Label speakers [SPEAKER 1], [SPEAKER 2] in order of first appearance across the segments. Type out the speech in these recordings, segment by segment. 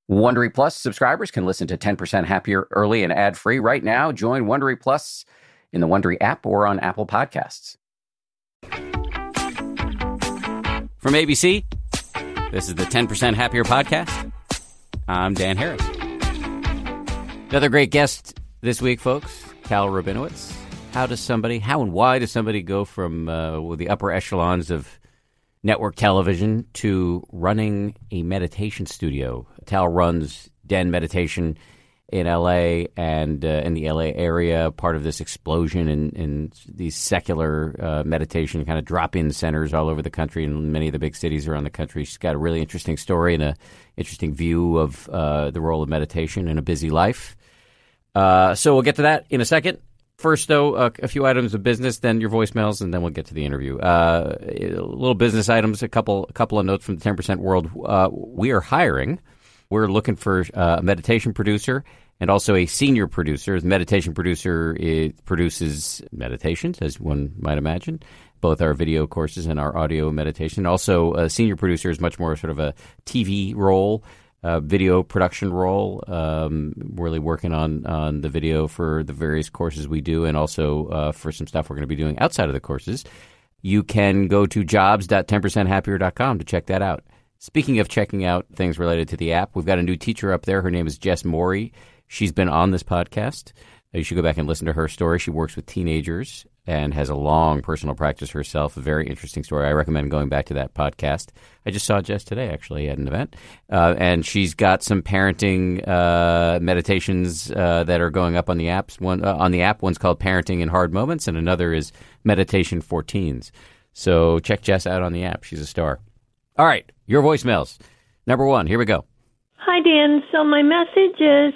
[SPEAKER 1] Wondery Plus subscribers can listen to 10% Happier early and ad-free right now. Join Wondery Plus in the Wondery app or on Apple Podcasts. From ABC, this is the 10% Happier podcast. I'm Dan Harris. Another great guest this week, folks, Cal Rabinowitz. How and why does somebody go from the upper echelons of network television to running a meditation studio? Cal runs Den Meditation in L.A. and in the L.A. area, part of this explosion in these secular meditation kind of drop-in centers all over the country and many of the big cities around the country. She's got a really interesting story and an interesting view of the role of meditation in a busy life. So we'll get to that in a second. First, though, a few items of business, then your voicemails, and then we'll get to the interview. Little business items, a couple of notes from the 10% world. We are hiring. We're looking for a meditation producer and also a senior producer. The meditation producer produces meditations, as one might imagine, both our video courses and our audio meditation. Also, a senior producer is much more sort of a TV role, video production role, really working on the video for the various courses we do and also for some stuff we're going to be doing outside of the courses. You can go to jobs.10percenthappier.com to check that out. Speaking of checking out things related to the app, we've got a new teacher up there. Her name is Jess Morey. She's been on this podcast. You should go back and listen to her story. She works with teenagers and has a long personal practice herself. A very interesting story. I recommend going back to that podcast. I just saw Jess today, actually, at an event. And she's got some parenting meditations that are going up on the apps. On the app, one's called Parenting in Hard Moments, and another is Meditation for Teens. So check Jess out on the app. She's a star. All right, your voicemails. Number one, here we go.
[SPEAKER 2] Hi, Dan. So my message is,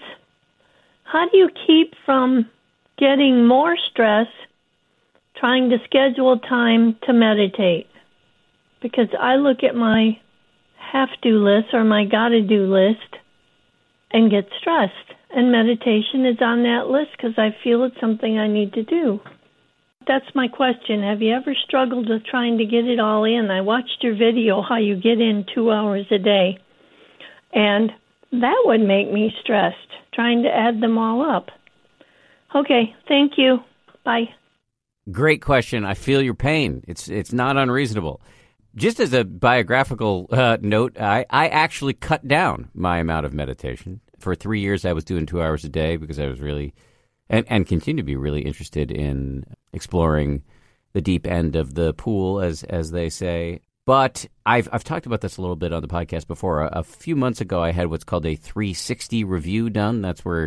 [SPEAKER 2] how do you keep from getting more stress trying to schedule time to meditate? Because I look at my have-to list or my gotta-do list and get stressed. And meditation is on that list because I feel it's something I need to do. That's my question. Have you ever struggled with trying to get it all in? I watched your video, how you get in 2 hours a day. And that would make me stressed, trying to add them all up. Okay, thank you. Bye.
[SPEAKER 1] Great question. I feel your pain. It's not unreasonable. Just as a biographical note, I actually cut down my amount of meditation. For 3 years, I was doing 2 hours a day because I was really, and continue to be really interested in exploring the deep end of the pool, as they say. But I've talked about this a little bit on the podcast before. A few months ago, I had what's called a 360 review done. That's where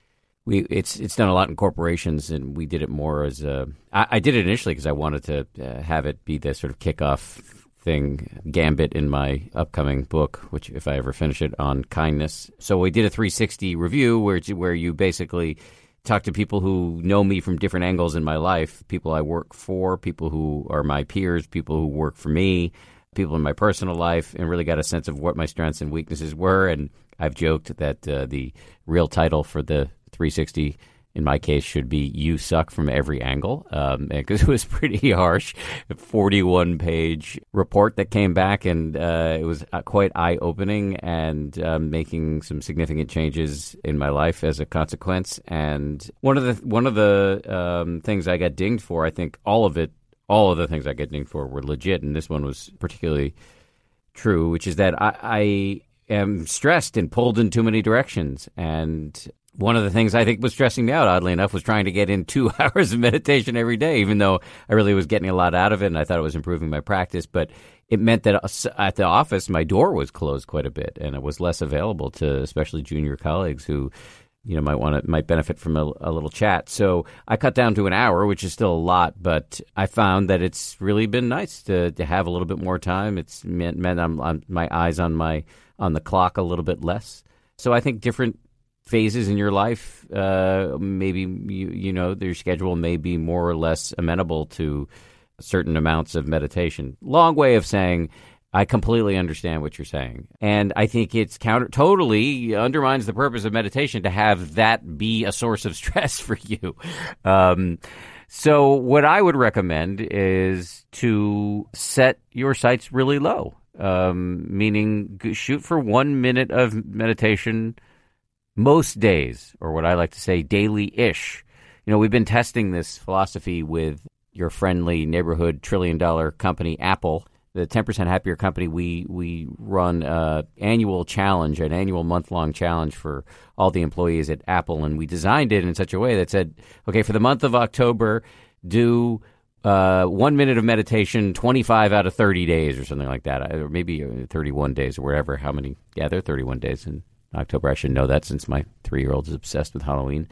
[SPEAKER 1] it's done a lot in corporations, and we did it more as I did it initially because I wanted to have it be the sort of kickoff thing, gambit in my upcoming book, which if I ever finish it, on kindness. So we did a 360 review where you basically talk to people who know me from different angles in my life, people I work for, people who are my peers, people who work for me, people in my personal life, and really got a sense of what my strengths and weaknesses were. And I've joked that the real title for the 360 in my case should be "You Suck from Every Angle," because it was pretty harsh. A 41-page report that came back, and it was quite eye-opening and making some significant changes in my life as a consequence. And one of the things I got dinged for, I think all of the things I got dinged for were legit, and this one was particularly true, which is that I am stressed and pulled in too many directions. And one of the things I think was stressing me out, oddly enough, was trying to get in 2 hours of meditation every day, even though I really was getting a lot out of it and I thought it was improving my practice. But it meant that at the office, my door was closed quite a bit, and it was less available to especially junior colleagues who, might benefit from a little chat. So I cut down to an hour, which is still a lot, but I found that it's really been nice to have a little bit more time. It's meant I'm my eyes on the clock a little bit less. So I think different phases in your life, maybe your schedule may be more or less amenable to certain amounts of meditation. Long way of saying I completely understand what you're saying, and I think it's totally undermines the purpose of meditation to have that be a source of stress for you. So what I would recommend is to set your sights really low. meaning shoot for 1 minute of meditation most days, or what I like to say, daily-ish. We've been testing this philosophy with your friendly neighborhood trillion-dollar company, Apple. The 10% Happier Company, we run an annual challenge, an annual month-long challenge for all the employees at Apple, and we designed it in such a way that said, okay, for the month of October, do 1 minute of meditation 25 out of 30 days or something like that, or maybe 31 days or whatever. How many? Yeah, there are 31 days in October. I should know that since my 3-year-old is obsessed with Halloween.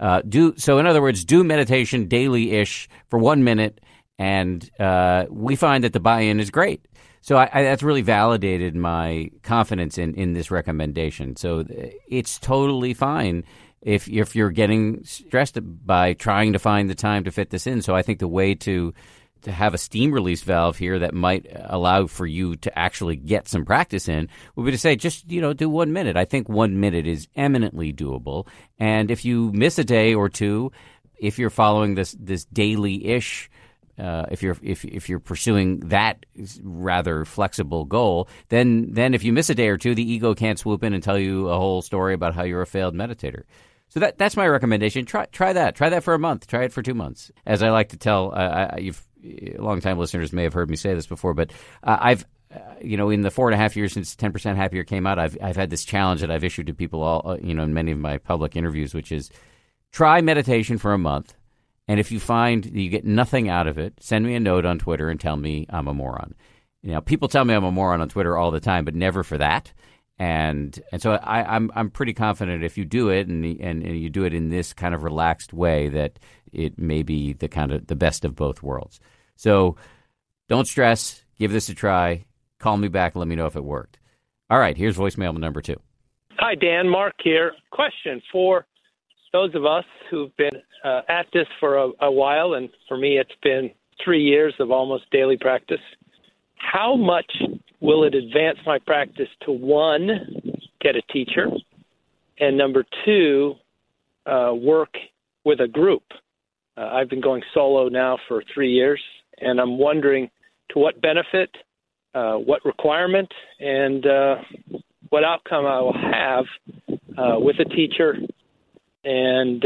[SPEAKER 1] So in other words, do meditation daily-ish for 1 minute, and we find that the buy-in is great. So that's really validated my confidence in this recommendation. So it's totally fine if you're getting stressed by trying to find the time to fit this in. So I think the way to have a steam release valve here that might allow for you to actually get some practice in would be to say, just, do 1 minute. I think 1 minute is eminently doable. And if you miss a day or two, if you're following this daily-ish, if you're pursuing that rather flexible goal, then if you miss a day or two, the ego can't swoop in and tell you a whole story about how you're a failed meditator. So that's my recommendation. Try that. Try that for a month. Try it for 2 months. As I like to tell, long-time listeners may have heard me say this before, but I've in the 4.5 years since 10% Happier came out, I've had this challenge that I've issued to people all, in many of my public interviews, which is try meditation for a month. And if you find that you get nothing out of it, send me a note on Twitter and tell me I'm a moron. People tell me I'm a moron on Twitter all the time, but never for that. And so I'm pretty confident if you do it and you do it in this kind of relaxed way that it may be the best of both worlds. So don't stress. Give this a try. Call me back. Let me know if it worked. All right. Here's voicemail number 2.
[SPEAKER 3] Hi, Dan. Mark here. Question for those of us who've been at this for a while, and for me it's been 3 years of almost daily practice. How much will it advance my practice to, 1, get a teacher, and number 2, work with a group? I've been going solo now for 3 years, and I'm wondering to what benefit, what requirement, and what outcome I will have with a teacher and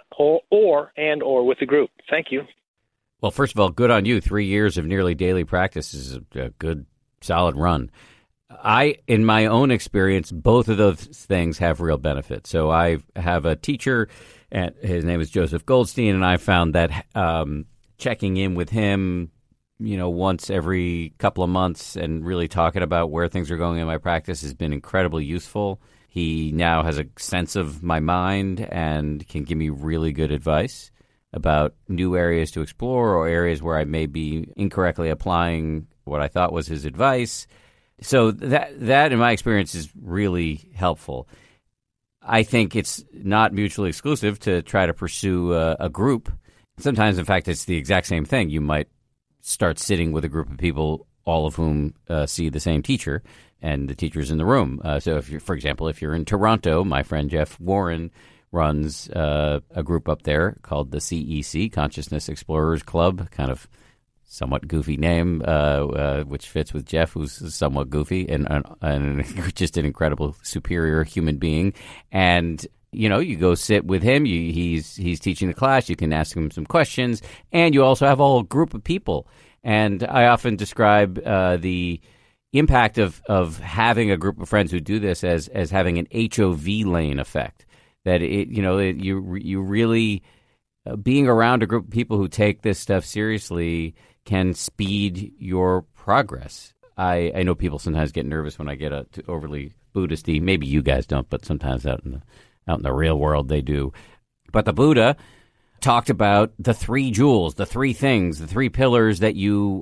[SPEAKER 3] or with a group. Thank you.
[SPEAKER 1] Well, first of all, good on you. 3 years of nearly daily practice is a good, solid run. In my own experience, both of those things have real benefit. So I have a teacher, and his name is Joseph Goldstein, and I found that checking in with him, once every couple of months and really talking about where things are going in my practice has been incredibly useful. He now has a sense of my mind and can give me really good advice about new areas to explore or areas where I may be incorrectly applying what I thought was his advice. So that in my experience, is really helpful. I think it's not mutually exclusive to try to pursue a group. Sometimes, in fact, it's the exact same thing. You might start sitting with a group of people, all of whom see the same teacher, and the teacher's in the room. So for example, if you're in Toronto, my friend Jeff Warren runs a group up there called the CEC, Consciousness Explorers Club, kind of somewhat goofy name, which fits with Jeff, who's somewhat goofy and just an incredible, superior human being. And you go sit with him. He's teaching the class. You can ask him some questions, and you also have a whole group of people. And I often describe the impact of having a group of friends who do this as having an HOV lane effect. That you really being around a group of people who take this stuff seriously can speed your progress. I know people sometimes get nervous when I get overly Buddhist-y. Maybe you guys don't, but sometimes out in the real world they do. But the Buddha talked about the 3 jewels, the 3 things, the 3 pillars that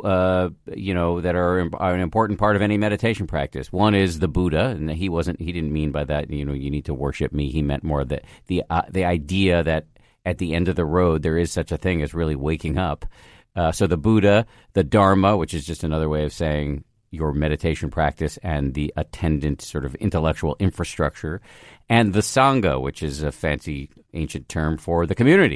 [SPEAKER 1] that are an important part of any meditation practice. One is the Buddha, and he didn't mean by that, you need to worship me. He meant more that the idea that at the end of the road there is such a thing as really waking up. So the Buddha, the Dharma, which is just another way of saying your meditation practice and the attendant sort of intellectual infrastructure, and the Sangha, which is a fancy ancient term for the community.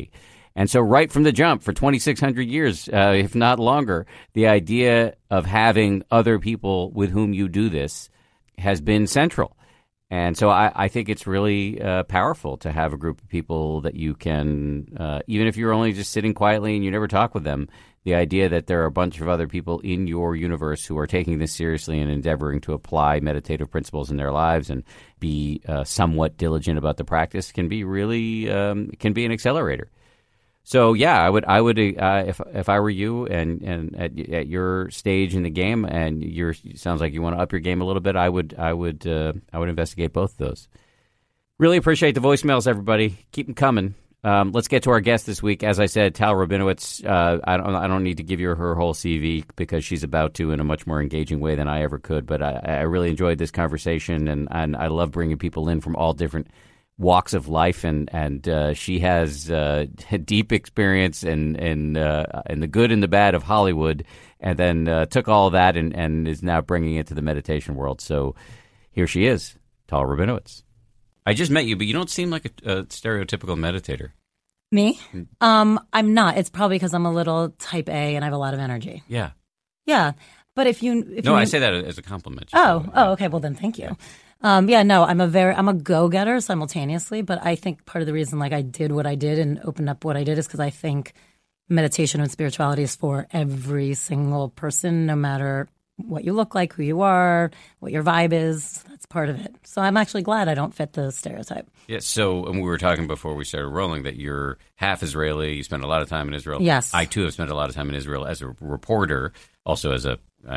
[SPEAKER 1] And so right from the jump, for 2,600 years, if not longer, the idea of having other people with whom you do this has been central. And so I think it's really powerful to have a group of people that you can, even if you're only just sitting quietly and you never talk with them, the idea that there are a bunch of other people in your universe who are taking this seriously and endeavoring to apply meditative principles in their lives and be somewhat diligent about the practice can be really can be an accelerator. So yeah, I would if I were you and at your stage in the game and sounds like you want to up your game a little bit, I would investigate both of those. Really appreciate the voicemails, everybody. Keep them coming. Let's get to our guest this week. As I said, Tal Rabinowitz. I don't need to give you her whole CV because she's about to in a much more engaging way than I ever could. But I really enjoyed this conversation, and I love bringing people in from all different walks of life, and she has deep experience in the good and the bad of Hollywood, and then took all of that and is now bringing it to the meditation world. So here she is, Tal Rabinowitz. I just met you, but you don't seem like a stereotypical meditator.
[SPEAKER 4] Me? I'm not. It's probably because I'm a little type A and I have a lot of energy.
[SPEAKER 1] Yeah.
[SPEAKER 4] Yeah. But if
[SPEAKER 1] I say that as a compliment.
[SPEAKER 4] Okay. Well, then thank you. Yeah. I'm a go-getter simultaneously, but I think part of the reason I did what I did and opened up what I did is because I think meditation and spirituality is for every single person, no matter what you look like, who you are, what your vibe is. That's part of it. So I'm actually glad I don't fit the stereotype.
[SPEAKER 1] Yeah, so and we were talking before we started rolling that you're half Israeli. You spent a lot of time in Israel.
[SPEAKER 4] Yes.
[SPEAKER 1] I, too, have spent a lot of time in Israel as a reporter, also as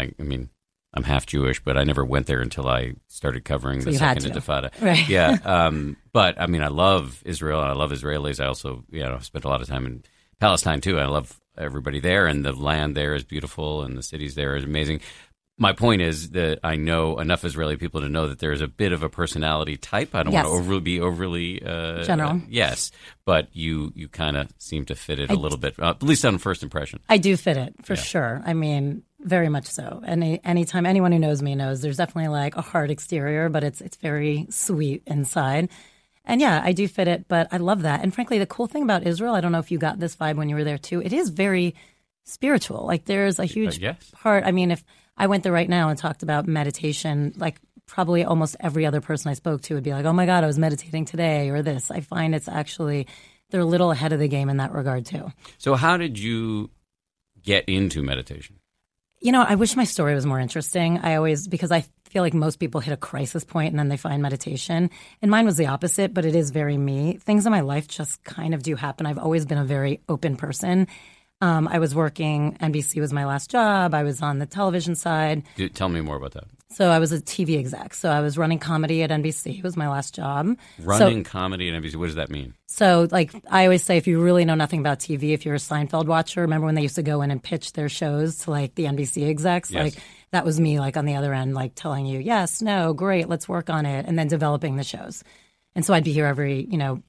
[SPEAKER 1] I'm half Jewish, but I never went there until I started covering the Second Intifada.
[SPEAKER 4] Right.
[SPEAKER 1] Yeah, but, I love Israel, and I love Israelis. I also, spent a lot of time in Palestine, too. I love everybody there, and the land there is beautiful, and the cities there is amazing. My point is that I know enough Israeli people to know that there is a bit of a personality type. I don't want to be overly
[SPEAKER 4] general.
[SPEAKER 1] Yes, but you kind of seem to fit it a little bit, at least on first impression.
[SPEAKER 4] I do fit it for sure. Very much so. Anytime anyone who knows me knows there's definitely a hard exterior, but it's very sweet inside. And yeah, I do fit it, but I love that. And frankly, the cool thing about Israel, I don't know if you got this vibe when you were there too. It is very spiritual. There's a huge part. If I went there right now and talked about meditation, probably almost every other person I spoke to would be like, oh my God, I was meditating today or this. I find it's actually, they're a little ahead of the game in that regard too.
[SPEAKER 1] So how did you get into meditation?
[SPEAKER 4] I wish my story was more interesting. Because I feel like most people hit a crisis point and then they find meditation. And mine was the opposite, but it is very me. Things in my life just kind of do happen. I've always been a very open person. I was working, NBC was my last job. I was on the television side.
[SPEAKER 1] Tell me more about that.
[SPEAKER 4] So I was a TV exec. So I was running comedy at NBC. It was my last job.
[SPEAKER 1] Running comedy at NBC, what does that mean?
[SPEAKER 4] So I always say, if you really know nothing about TV, if you're a Seinfeld watcher, remember when they used to go in and pitch their shows to the NBC execs?
[SPEAKER 1] Yes.
[SPEAKER 4] That was me on the other end, telling you, yes, no, great, let's work on it, and then developing the shows. And so I'd be here every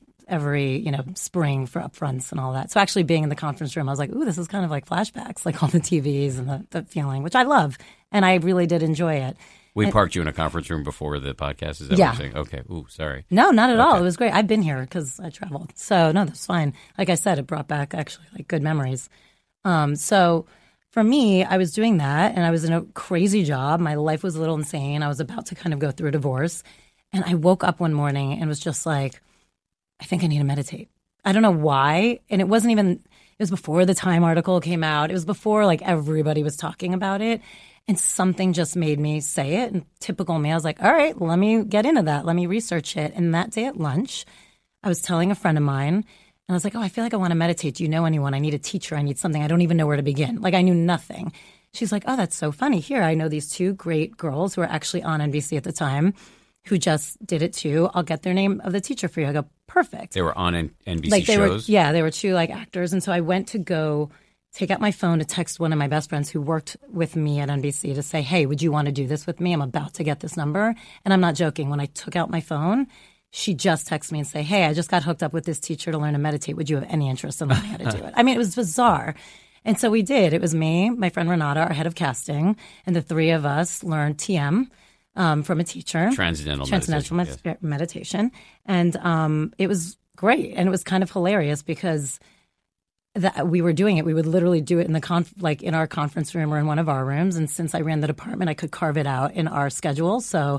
[SPEAKER 4] spring for upfronts and all that. So actually being in the conference room, I was like, ooh, this is kind of like flashbacks, all the TVs and the feeling, which I love. And I really did enjoy it.
[SPEAKER 1] We parked you in a conference room before the podcast. Is that what you're saying? Okay. Ooh, sorry.
[SPEAKER 4] No, not at all. It was great. I've been here because I traveled. So no, that's fine. Like I said, it brought back actually good memories. So for me, I was doing that and I was in a crazy job. My life was a little insane. I was about to kind of go through a divorce. And I woke up one morning and was just like, I think I need to meditate. I don't know why. And it wasn't even, it was before the Time article came out. It was before everybody was talking about it. And something just made me say it. And typical me, I was like, all right, let me get into that. Let me research it. And that day at lunch, I was telling a friend of mine, and I was like, oh, I feel like I want to meditate. Do you know anyone? I need a teacher. I need something. I don't even know where to begin. I knew nothing. She's like, oh, that's so funny. Here, I know these two great girls who were actually on NBC at the time who just did it too. I'll get their name of the teacher for you. I go, perfect.
[SPEAKER 1] They were on NBC shows?
[SPEAKER 4] They were two actors. And so I went to go take out my phone to text one of my best friends who worked with me at NBC to say, hey, would you want to do this with me? I'm about to get this number. And I'm not joking. When I took out my phone, she just texted me and say, hey, I just got hooked up with this teacher to learn to meditate. Would you have any interest in learning how to do it? It was bizarre. And so we did. It was me, my friend Renata, our head of casting, and the three of us learned TM from a teacher.
[SPEAKER 1] Transcendental
[SPEAKER 4] meditation. And it was great. And it was kind of hilarious because that we were doing it. We would literally do it in the like in our conference room or in one of our rooms. And since I ran the department, I could carve it out in our schedule. So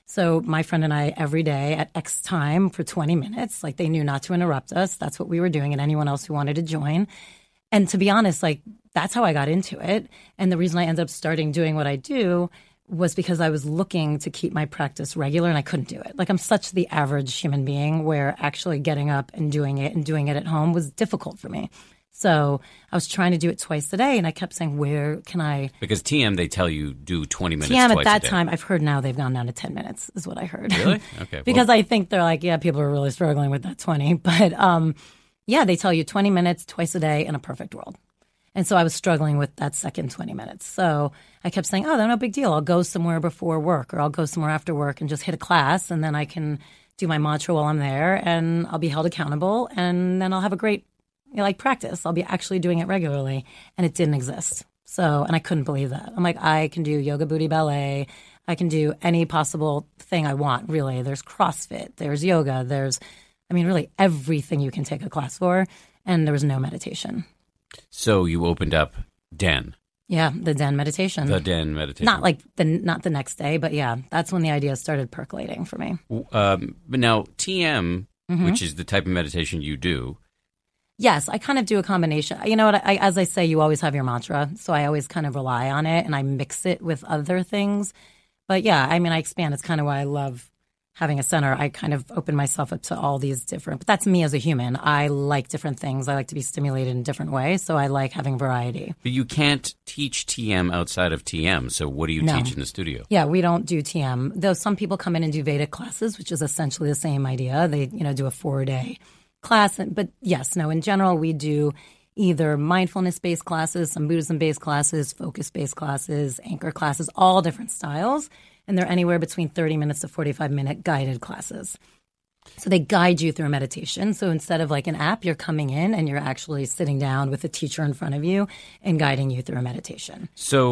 [SPEAKER 4] my friend and I, every day at X time for 20 minutes, like they knew not to interrupt us. That's what we were doing, and anyone else who wanted to join. And to be honest, like that's how I got into it. And the reason I ended up starting doing what I do was because I was looking to keep my practice regular, and I couldn't do it. Like I'm such the average human being where actually getting up and doing it at home was difficult for me. So I was trying to do it twice a day, and I kept saying, where can I?
[SPEAKER 1] Because TM, they tell you do 20 minutes
[SPEAKER 4] TM
[SPEAKER 1] twice
[SPEAKER 4] at that
[SPEAKER 1] a day.
[SPEAKER 4] time, I've heard now they've gone down to 10 minutes is what I heard.
[SPEAKER 1] Really? Okay.
[SPEAKER 4] Because I think they're like, yeah, people are really struggling with that 20. But yeah, they tell you 20 minutes twice a day in a perfect world. And so I was struggling with that second 20 minutes. So I kept saying, oh, no big deal. I'll go somewhere before work, or I'll go somewhere after work and just hit a class, and then I can do my mantra while I'm there, and I'll be held accountable, and then I'll have a great practice. I'll be actually doing it regularly. And it didn't exist. So, and I couldn't believe that. I'm like, I can do yoga booty ballet. I can do any possible thing I want, really. There's CrossFit, there's yoga, there's, really everything you can take a class for. And there was no meditation.
[SPEAKER 1] So you opened up Den.
[SPEAKER 4] Yeah, the Den meditation.
[SPEAKER 1] The Den meditation.
[SPEAKER 4] Not the next day, but yeah, that's when the idea started percolating for me.
[SPEAKER 1] But now TM, which is the type of meditation you do.
[SPEAKER 4] Yes, I kind of do a combination. You know what? As I say, you always have your mantra, so I always kind of rely on it, and I mix it with other things. But yeah, I expand. It's kind of why I love having a center. I kind of open myself up to all these different, but that's me as a human. I like different things. I like to be stimulated in different ways, so I like having variety.
[SPEAKER 1] But you can't teach TM outside of TM, so what do you teach in the studio?
[SPEAKER 4] Yeah, we don't do TM. Though some people come in and do Vedic classes, which is essentially the same idea. They, do a 4-day class. But yes, no, in general, we do either mindfulness-based classes, some Buddhism-based classes, focus-based classes, anchor classes, all different styles. And they're anywhere between 30 minutes to 45-minute guided classes. So they guide you through meditation. So instead of like an app, you're coming in and you're actually sitting down with a teacher in front of you and guiding you through a meditation.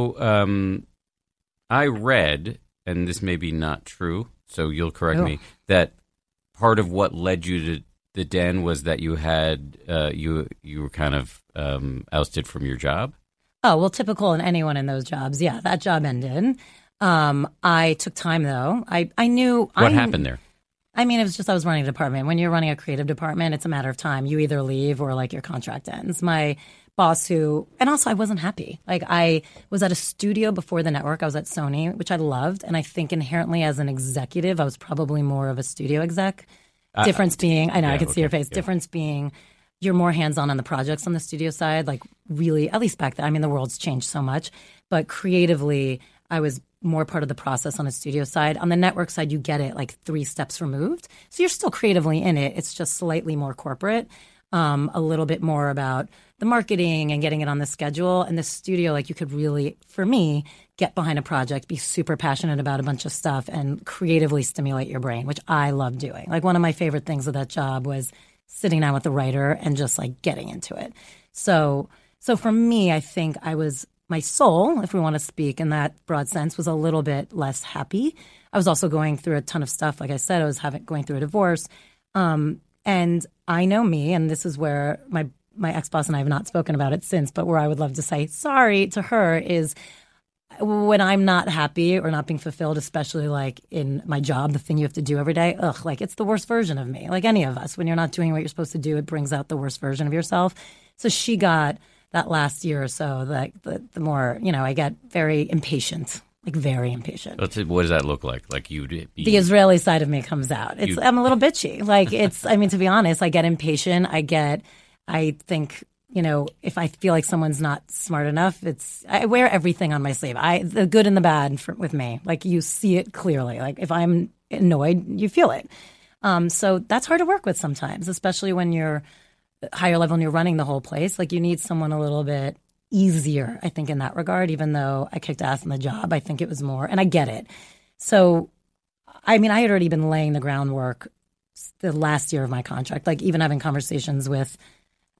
[SPEAKER 1] So I read, and this may be not true, so you'll correct me, that part of what led you to the Den was that you had you were kind of ousted from your job?
[SPEAKER 4] Oh, well, typical in anyone in those jobs. Yeah, that job ended. I took time, though. I knew...
[SPEAKER 1] What happened there?
[SPEAKER 4] It was just I was running a department. When you're running a creative department, it's a matter of time. You either leave or like your contract ends. My boss and also I wasn't happy. Like I was at a studio before the network. I was at Sony, which I loved. And I think inherently as an executive, I was probably more of a studio exec. Difference being, I know, I could see your face. Yeah. Difference being, you're more hands-on on the projects on the studio side. Like really, at least back then, the world's changed so much. But creatively, I was more part of the process on the studio side. On the network side, you get it like 3 steps removed. So you're still creatively in it. It's just slightly more corporate, a little bit more about the marketing and getting it on the schedule. And the studio, like you could really, for me, get behind a project, be super passionate about a bunch of stuff and creatively stimulate your brain, which I love doing. Like one of my favorite things of that job was sitting down with the writer and just like getting into it. So for me, I think my soul, if we want to speak in that broad sense, was a little bit less happy. I was also going through a ton of stuff. Like I said, I was going through a divorce. And I know me, and this is where my ex-boss and I have not spoken about it since, but where I would love to say sorry to her is when I'm not happy or not being fulfilled, especially like in my job, the thing you have to do every day, like it's the worst version of me. Like any of us, when you're not doing what you're supposed to do, it brings out the worst version of yourself. So she got that last year or so, like the more, I get very impatient, like very impatient.
[SPEAKER 1] What does that look like? Like
[SPEAKER 4] the Israeli side of me comes out. I'm a little bitchy. Like to be honest, I get impatient. I think, if I feel like someone's not smart enough, I wear everything on my sleeve. The good and the bad with me. Like you see it clearly. Like if I'm annoyed, you feel it. So that's hard to work with sometimes, especially when you're higher level and you're running the whole place. Like you need someone a little bit easier, I think, in that regard, even though I kicked ass in the job. I think it was more, and I get it. So, I had already been laying the groundwork the last year of my contract, like even having conversations with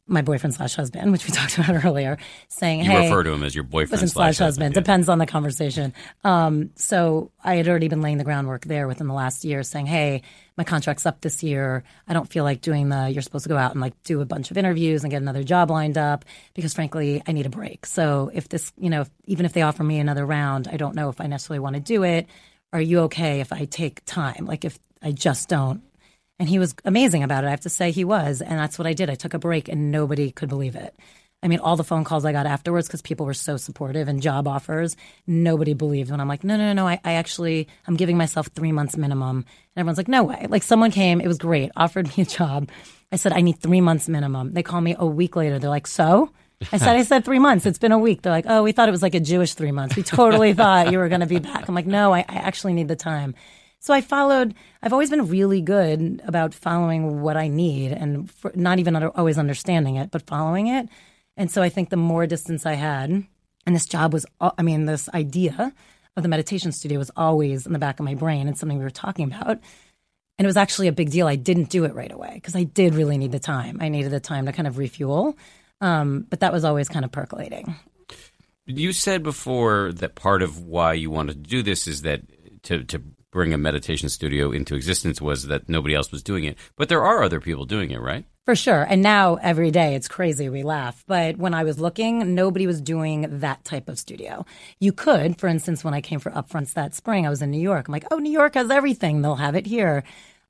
[SPEAKER 4] my boyfriend / husband, which we talked about earlier, saying,
[SPEAKER 1] You
[SPEAKER 4] hey.
[SPEAKER 1] refer to him as your boyfriend /
[SPEAKER 4] husband.
[SPEAKER 1] Yeah.
[SPEAKER 4] Depends on the conversation. So I had already been laying the groundwork there within the last year saying, hey, my contract's up this year. I don't feel like doing you're supposed to go out and like do a bunch of interviews and get another job lined up because frankly, I need a break. So if this, even if they offer me another round, I don't know if I necessarily want to do it. Are you okay if I take time? Like if I just don't. And he was amazing about it. I have to say he was. And that's what I did. I took a break and nobody could believe it. I mean, all the phone calls I got afterwards because people were so supportive and job offers, nobody believed when I'm like, no. I'm giving myself 3 months minimum. And everyone's like, no way. Like someone came, it was great, offered me a job. I said, I need 3 months minimum. They call me a week later. They're like, so? I said 3 months. It's been a week. They're like, oh, we thought it was like a Jewish 3 months. We totally thought you were going to be back. I'm like, no, I actually need the time. So I've always been really good about following what I need and not even always understanding it, but following it. And so I think the more distance I had, and this job was, this idea of the meditation studio was always in the back of my brain and something we were talking about. And it was actually a big deal. I didn't do it right away because I did really need the time. I needed the time to kind of refuel. But that was always kind of percolating.
[SPEAKER 1] You said before that part of why you wanted to do this is that to bring a meditation studio into existence was that nobody else was doing it. But there are other people doing it, right?
[SPEAKER 4] For sure. And now every day it's crazy. We laugh. But when I was looking, nobody was doing that type of studio. You could, for instance, when I came for Upfronts that spring, I was in New York. I'm like, oh, New York has everything. They'll have it here.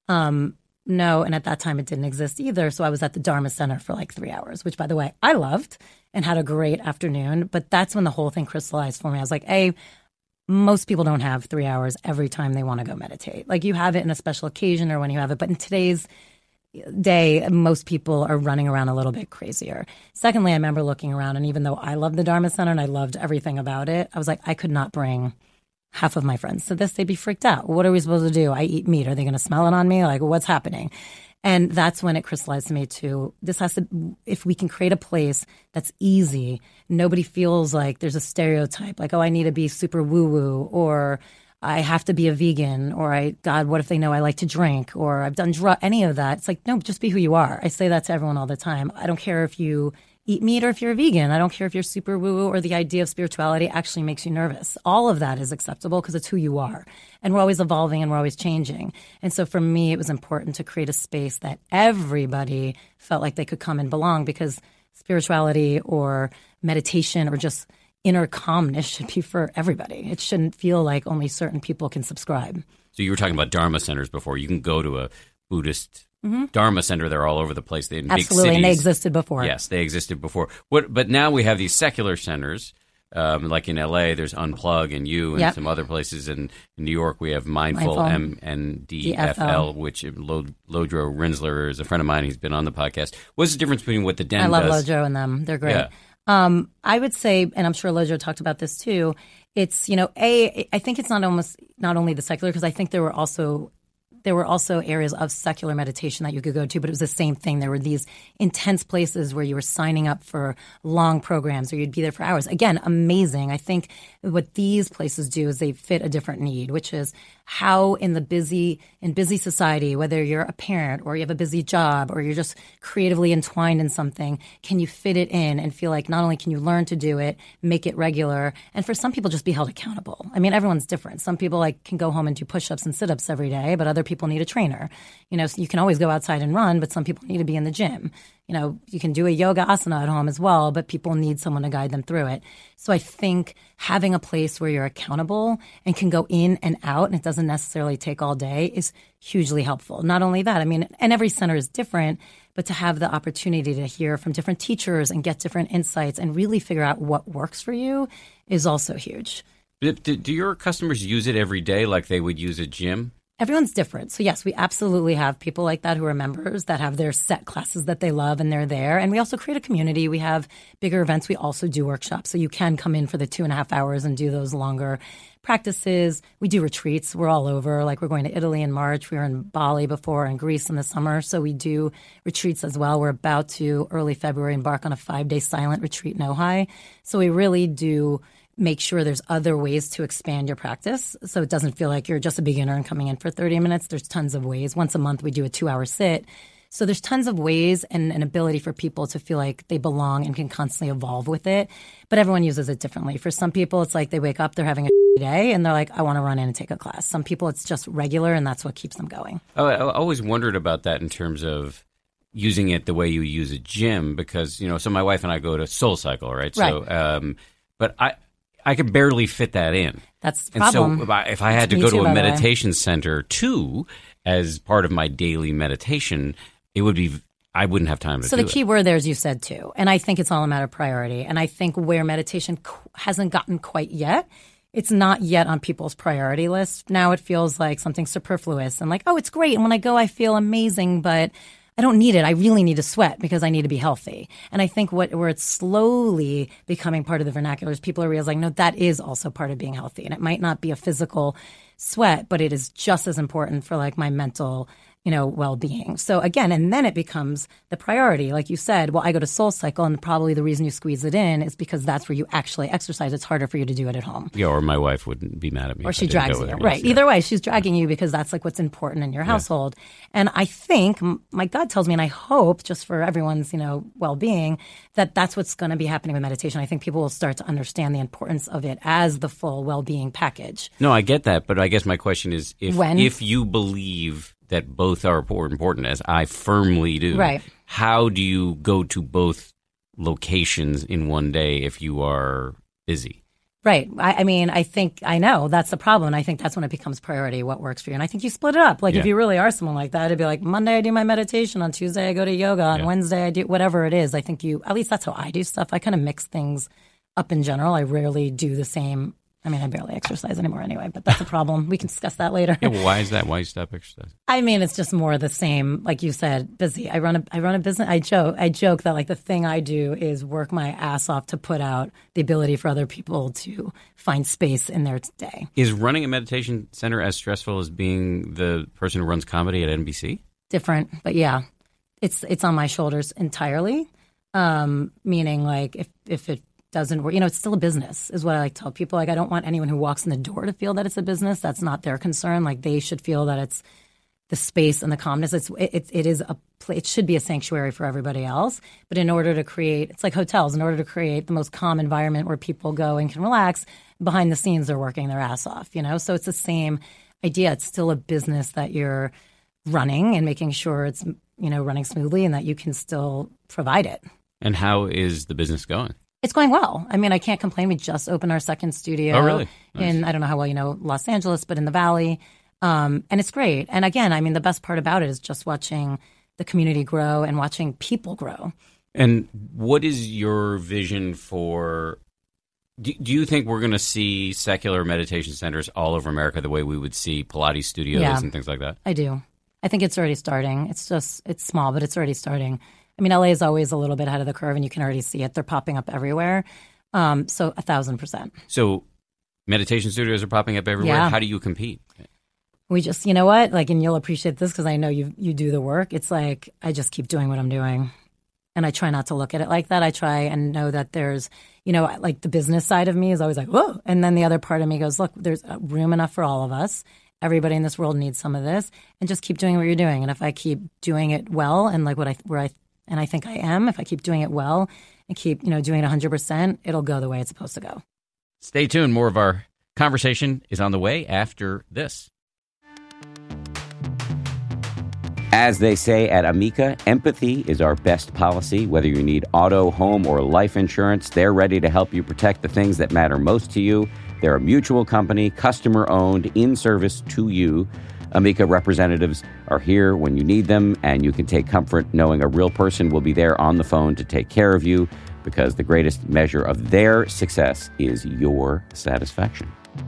[SPEAKER 4] No. And at that time it didn't exist either. So I was at the Dharma Center for like 3 hours, which by the way, I loved and had a great afternoon. But that's when the whole thing crystallized for me. I was like, most people don't have 3 hours every time they want to go meditate. Like you have it in a special occasion or when you have it. But in today's day, most people are running around a little bit crazier. Secondly, I remember looking around, and even though I loved the Dharma Center and I loved everything about it, I was like, I could not bring half of my friends to this. They'd be freaked out. What are we supposed to do? I eat meat. Are they going to smell it on me? Like, what's happening? And that's when it crystallized to me too. If we can create a place that's easy, nobody feels like there's a stereotype, like, oh, I need to be super woo-woo, or I have to be a vegan, or God, what if they know I like to drink, or I've done any of that. It's like, no, just be who you are. I say that to everyone all the time. I don't care if you eat meat or if you're a vegan. I don't care if you're super woo-woo or the idea of spirituality actually makes you nervous. All of that is acceptable because it's who you are. And we're always evolving and we're always changing. And so for me, it was important to create a space that everybody felt like they could come and belong, because spirituality or meditation or just inner calmness should be for everybody. It shouldn't feel like only certain people can subscribe.
[SPEAKER 1] So you were talking about Dharma centers before. You can go to a Buddhist Dharma center. They're all over the place. They're in big cities.
[SPEAKER 4] Absolutely, and they existed before.
[SPEAKER 1] Yes, they existed before. But now we have these secular centers, like in L.A., there's Unplug and and some other places. In New York, we have Mindful, MNDFL, which Lodro Rinsler is a friend of mine. He's been on the podcast. What's the difference between what the Den does?
[SPEAKER 4] I love Lodro and them. They're great.
[SPEAKER 1] Yeah.
[SPEAKER 4] I would say, and I'm sure Lodro talked about this too, it's, I think it's not only the secular, because I think there were also areas of secular meditation that you could go to, but it was the same thing. There were these intense places where you were signing up for long programs or you'd be there for hours. Again, amazing. I think what these places do is they fit a different need, which is how in busy society, whether you're a parent or you have a busy job or you're just creatively entwined in something, can you fit it in and feel like not only can you learn to do it, make it regular, and for some people just be held accountable. I mean, everyone's different. Some people can go home and do push-ups and sit-ups every day, but other people need a trainer. So you can always go outside and run, but some people need to be in the gym. You can do a yoga asana at home as well, but people need someone to guide them through it. So I think having a place where you're accountable and can go in and out, and it doesn't necessarily take all day, is hugely helpful. Not only that, and every center is different, but to have the opportunity to hear from different teachers and get different insights and really figure out what works for you is also huge.
[SPEAKER 1] Do your customers use it every day like they would use a gym?
[SPEAKER 4] Everyone's different. So yes, we absolutely have people like that who are members that have their set classes that they love and they're there. And we also create a community. We have bigger events. We also do workshops. So you can come in for the 2.5 hours and do those longer practices. We do retreats. We're all over. We're going to Italy in March. We were in Bali before and Greece in the summer. So we do retreats as well. We're about to, early February, embark on a 5-day silent retreat in Ojai. So we really do make sure there's other ways to expand your practice so it doesn't feel like you're just a beginner and coming in for 30 minutes. There's tons of ways. Once a month, we do a 2-hour sit. So there's tons of ways and an ability for people to feel like they belong and can constantly evolve with it. But everyone uses it differently. For some people, it's like they wake up, they're having a day, and they're like, I want to run in and take a class. Some people, it's just regular, and that's what keeps them going.
[SPEAKER 1] Oh, I always wondered about that in terms of using it the way you use a gym, because, so my wife and I go to SoulCycle, right? So, but I could barely fit that in.
[SPEAKER 4] That's the problem.
[SPEAKER 1] And so if I had to go to a meditation center too, as part of my daily meditation, I wouldn't have time to do it.
[SPEAKER 4] So the key word there is you said too. And I think it's all a matter of priority. And I think where meditation hasn't gotten quite yet, it's not yet on people's priority list. Now it feels like something superfluous and like, oh, it's great. And when I go, I feel amazing, but I don't need it. I really need to sweat because I need to be healthy. And I think where it's slowly becoming part of the vernacular is people are realizing, no, that is also part of being healthy. And it might not be a physical sweat, but it is just as important for like my mental well-being. So again, and then it becomes the priority. Like you said, well, I go to SoulCycle, and probably the reason you squeeze it in is because that's where you actually exercise. It's harder for you to do it at home.
[SPEAKER 1] Yeah, or my wife wouldn't be mad at me.
[SPEAKER 4] Or she drags you. Right. Yeah. Either way, she's dragging you because that's like what's important in your household. And I think, my gut tells me, and I hope just for everyone's, well-being, that that's what's going to be happening with meditation. I think people will start to understand the importance of it as the full well-being package.
[SPEAKER 1] No, I get that. But I guess my question is, if you believe that both are important, as I firmly do,
[SPEAKER 4] right,
[SPEAKER 1] how do you go to both locations in one day if you are busy?
[SPEAKER 4] Right. I know that's the problem. And I think that's when it becomes priority, what works for you. And I think you split it up. Like if you really are someone like that, it'd be like Monday I do my meditation, on Tuesday I go to yoga, on Wednesday I do whatever it is. I think at least that's how I do stuff. I kind of mix things up in general. I rarely do the same. I mean, I barely exercise anymore anyway, but that's a problem. We can discuss that later.
[SPEAKER 1] Yeah, well, why is that? Why you stop exercising?
[SPEAKER 4] I mean, it's just more the same. Like you said, busy. I run a business. I joke that like the thing I do is work my ass off to put out the ability for other people to find space in their day.
[SPEAKER 1] Is running a meditation center as stressful as being the person who runs comedy at NBC?
[SPEAKER 4] Different, but yeah, it's on my shoulders entirely. Meaning like if it doesn't work, it's still a business is what I like to tell people. Like I don't want anyone who walks in the door to feel that it's a business. That's not their concern. Like they should feel that it's the space and the calmness. It should be a sanctuary for everybody else. But in order to create, it's like hotels, in order to create the most calm environment where people go and can relax, behind the scenes they're working their ass off, So it's the same idea. It's still a business that you're running and making sure it's, running smoothly and that you can still provide it.
[SPEAKER 1] And how is the business going?
[SPEAKER 4] It's going well. I mean, I can't complain. We just opened our second studio.
[SPEAKER 1] Oh, really? Nice.
[SPEAKER 4] In, I don't know how well you know Los Angeles, but in the Valley. And it's great. And again, I mean, the best part about it is just watching the community grow and watching people grow.
[SPEAKER 1] And what is your vision for, do you think we're going to see secular meditation centers all over America the way we would see Pilates studios and things like that?
[SPEAKER 4] I do. I think it's already starting. It's small, but it's already starting. I mean, LA is always a little bit ahead of the curve, and you can already see it. They're popping up everywhere. So 1,000%.
[SPEAKER 1] So meditation studios are popping up everywhere.
[SPEAKER 4] Yeah.
[SPEAKER 1] How do you compete?
[SPEAKER 4] We just, you know what? Like, and you'll appreciate this because I know you do the work. It's like I just keep doing what I'm doing, and I try not to look at it like that. I try and know that there's, like the business side of me is always like, whoa, and then the other part of me goes, look, there's room enough for all of us. Everybody in this world needs some of this, and just keep doing what you're doing. And if I keep doing it well, and like and I think I am, if I keep doing it well and keep, doing it 100%, it'll go the way it's supposed to go.
[SPEAKER 1] Stay tuned. More of our conversation is on the way after this. As they say at Amica, empathy is our best policy. Whether you need auto, home, or life insurance, they're ready to help you protect the things that matter most to you. They're a mutual company, customer-owned, in service to you. Amica representatives are here when you need them, and you can take comfort knowing a real person will be there on the phone to take care of you, because the greatest measure of their success is your satisfaction.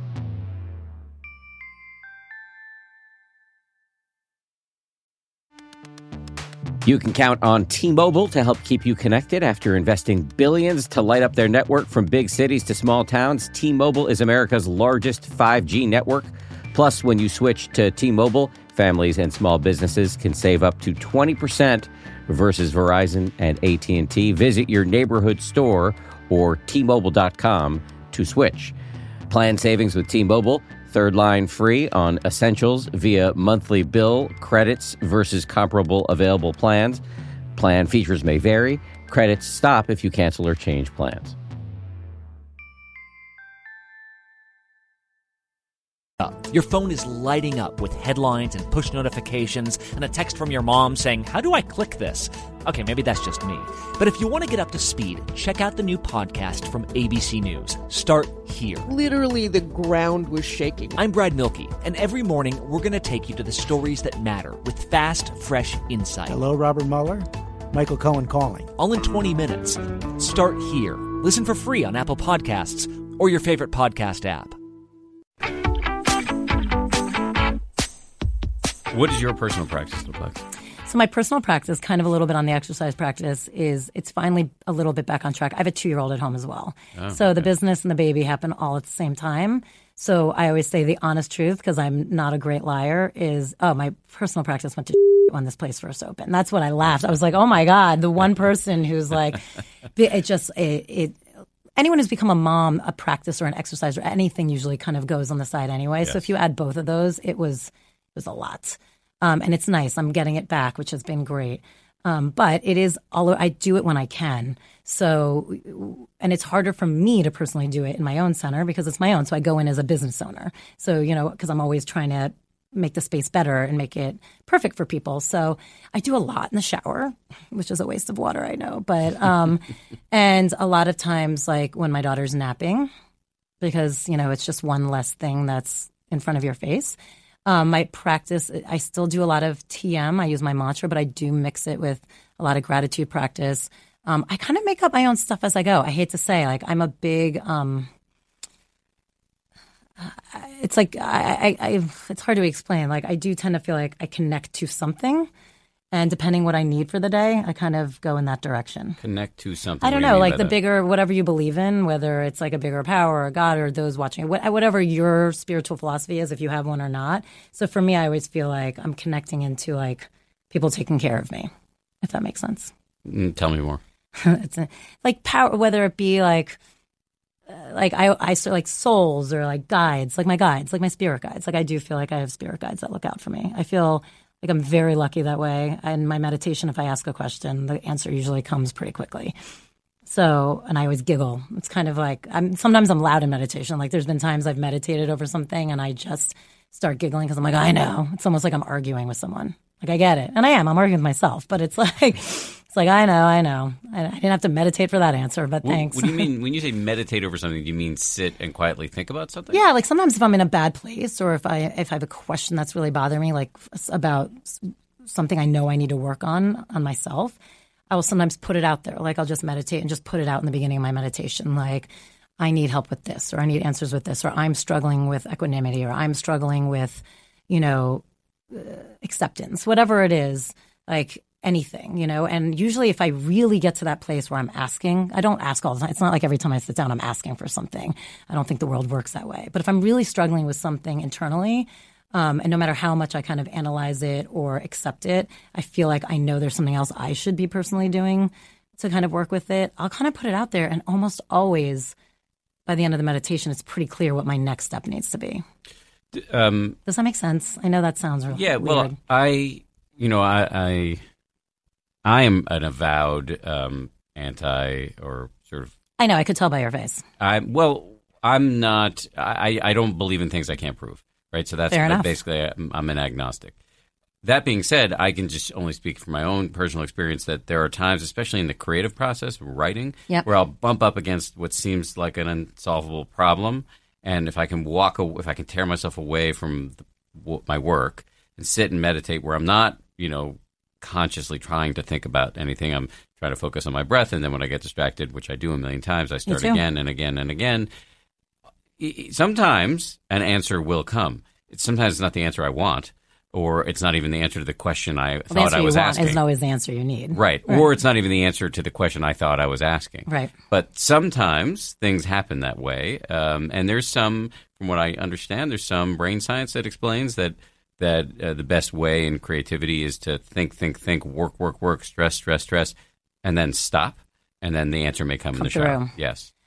[SPEAKER 1] You can count on T-Mobile to help keep you connected. After investing billions to light up their network from big cities to small towns, T-Mobile is America's largest 5G network. Plus, when you switch to T-Mobile, families and small businesses can save up to 20% versus Verizon and AT&T. Visit your neighborhood store or T-Mobile.com to switch. Plan savings with T-Mobile. third line free on essentials via monthly bill, credits versus comparable available plans. Plan features may vary. Credits stop if you cancel or change plans.
[SPEAKER 5] Your phone is lighting up with headlines and push notifications and a text from your mom saying, "How do I click this?" Okay, maybe that's just me. But if you want to get up to speed, check out the new podcast from ABC News. Start here.
[SPEAKER 6] Literally, the ground was shaking.
[SPEAKER 5] I'm Brad Milkey, and every morning we're going to take you to the stories that matter with fast, fresh insight.
[SPEAKER 7] Hello, Robert Mueller. Michael Cohen calling.
[SPEAKER 5] All in 20 minutes. Start here. Listen for free on Apple Podcasts or your favorite podcast app.
[SPEAKER 1] What does your personal practice look like?
[SPEAKER 4] So my personal practice, kind of a little bit on the exercise practice, is it's finally a little bit back on track. I have a 2-year-old at home as well. So the business and the baby happen all at the same time. So I always say the honest truth, because I'm not a great liar, is, my personal practice went to when this place first opened. That's what I laughed. I was like, oh my God, the one person who's like, anyone who's become a mom, a practice or an exercise or anything usually kind of goes on the side anyway. Yes. So if you add both of those, it was a lot. And it's nice. I'm getting it back, which has been great. But it is I do it when I can. So, and it's harder for me to personally do it in my own center because it's my own. So I go in as a business owner. So, because I'm always trying to make the space better and make it perfect for people. So I do a lot in the shower, which is a waste of water, I know. But, and a lot of times, like when my daughter's napping, because, it's just one less thing that's in front of your face. My practice, I still do a lot of TM. I use my mantra, but I do mix it with a lot of gratitude practice. I kind of make up my own stuff as I go. I hate to say, like, I'm a big, it's like, it's hard to explain. Like, I do tend to feel like I connect to something. And depending what I need for the day, I kind of go in that direction.
[SPEAKER 1] Connect to something.
[SPEAKER 4] I don't know, like the bigger, whatever you believe in, whether it's like a bigger power or God or those watching it, whatever your spiritual philosophy is, if you have one or not. So for me, I always feel like I'm connecting into like people taking care of me, if that makes sense.
[SPEAKER 1] Tell me more.
[SPEAKER 4] It's like power, whether it be like I sort of like souls or like guides, like my spirit guides. Like I do feel like I have spirit guides that look out for me. I feel like I'm very lucky that way. In my meditation, if I ask a question, the answer usually comes pretty quickly. So, and I always giggle. It's kind of like, sometimes I'm loud in meditation. Like there's been times I've meditated over something and I just start giggling because I'm like, I know. It's almost like I'm arguing with someone. Like I get it. And I'm arguing with myself, but it's like, I know. I didn't have to meditate for that answer, but thanks.
[SPEAKER 1] What do you mean, when you say meditate over something, do you mean sit and quietly think about something?
[SPEAKER 4] Yeah, like sometimes if I'm in a bad place or if I have a question that's really bothering me, like about something I know I need to work on myself, I will sometimes put it out there. Like I'll just meditate and just put it out in the beginning of my meditation. Like I need help with this, or I need answers with this, or I'm struggling with equanimity, or I'm struggling with, acceptance, whatever it is, like anything, and usually if I really get to that place where I'm asking, I don't ask all the time. It's not like every time I sit down, I'm asking for something. I don't think the world works that way. But if I'm really struggling with something internally, and no matter how much I kind of analyze it or accept it, I feel like I know there's something else I should be personally doing to kind of work with it. I'll kind of put it out there, and almost always by the end of the meditation, it's pretty clear what my next step needs to be. Does that make sense? I know that sounds really weird.
[SPEAKER 1] Well, I am an avowed anti or sort of.
[SPEAKER 4] I know. I could tell by your face.
[SPEAKER 1] I'm not. I don't believe in things I can't prove. Right. So that's basically I'm an agnostic. That being said, I can just only speak from my own personal experience that there are times, especially in the creative process, writing, where I'll bump up against what seems like an unsolvable problem. And if I can tear myself away from my work and sit and meditate where I'm not, consciously trying to think about anything, I'm trying to focus on my breath. And then when I get distracted, which I do a million times, I start again and again and again. Sometimes an answer will come. Sometimes it's not the answer I want, or it's not even the answer to the question I thought I was asking.
[SPEAKER 4] Isn't always the answer you need.
[SPEAKER 1] Right. Or it's not even the answer to the question I thought I was asking.
[SPEAKER 4] Right.
[SPEAKER 1] But sometimes things happen that way. And there's some, from what I understand, there's some brain science that explains that the best way in creativity is to think, work, stress, and then stop. And then the answer may come in the shower. Yes.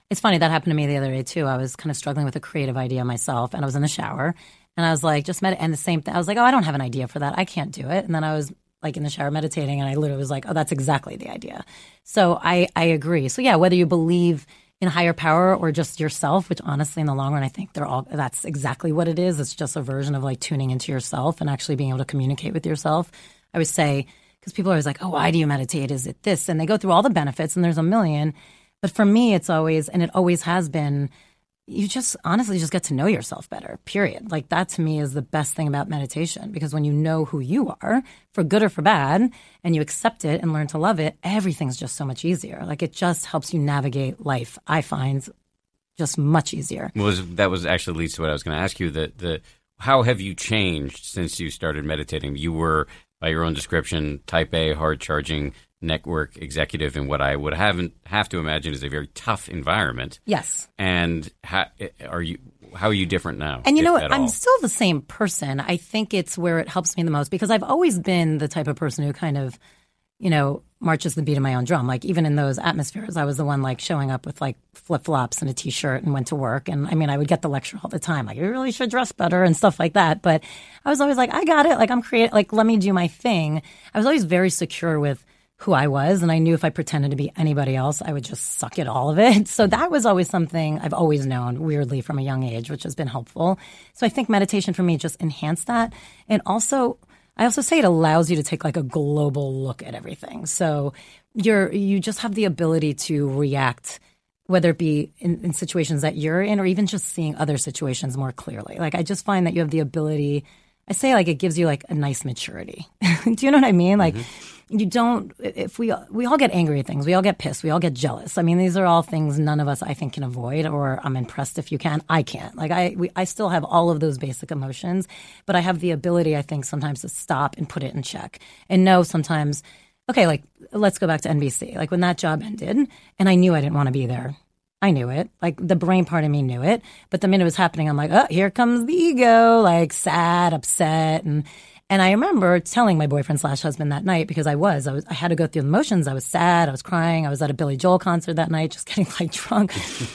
[SPEAKER 4] It's funny, that happened to me the other day too. I was kind of struggling with a creative idea myself, and I was in the shower, and I was like, and the same thing. I was like, oh, I don't have an idea for that. I can't do it. And then I was like in the shower meditating, and I literally was like, oh, that's exactly the idea. So I agree. So yeah, whether you believe in higher power or just yourself, which honestly in the long run, I think that's exactly what it is. It's just a version of like tuning into yourself and actually being able to communicate with yourself. I would say, because people are always like, oh, why do you meditate? Is it this? And they go through all the benefits, and there's a million. But for me, it's always, and it always has been, you just honestly just get to know yourself better, period. Like that to me is the best thing about meditation, because when you know who you are, for good or for bad, and you accept it and learn to love it, everything's just so much easier. Like it just helps you navigate life, I find, just much easier.
[SPEAKER 1] That was actually leads to what I was going to ask you. How have you changed since you started meditating? You were, by your own description, type A, hard-charging network executive in what I would have to imagine is a very tough environment.
[SPEAKER 4] Yes.
[SPEAKER 1] And how are you different now?
[SPEAKER 4] And you know what? I'm still the same person. I think it's where it helps me the most, because I've always been the type of person who kind of, marches the beat of my own drum. Like even in those atmospheres, I was the one like showing up with like flip-flops and a t-shirt and went to work. And I mean, I would get the lecture all the time, like, you really should dress better and stuff like that. But I was always like, I got it. Like I'm creative. Like, let me do my thing. I was always very secure with who I was. And I knew if I pretended to be anybody else, I would just suck at all of it. So that was always something I've always known, weirdly, from a young age, which has been helpful. So I think meditation for me just enhanced that. And also, I also say it allows you to take like a global look at everything. So you just have the ability to react, whether it be in situations that you're in or even just seeing other situations more clearly. Like I just find that you have the ability, I say like it gives you like a nice maturity. Do you know what I mean? Like you don't, if we all get angry at things, we all get pissed, we all get jealous. I mean, these are all things none of us, I think, can avoid, or I'm impressed if you can. I can't. Like I still have all of those basic emotions, but I have the ability, I think, sometimes to stop and put it in check and know sometimes, okay, like let's go back to NBC. Like when that job ended and I knew I didn't want to be there. I knew it. Like the brain part of me knew it. But the minute it was happening, I'm like, oh, here comes the ego, like sad, upset. And I remember telling my boyfriend / husband that night, because I had to go through the motions. I was sad. I was crying. I was at a Billy Joel concert that night, just getting like drunk.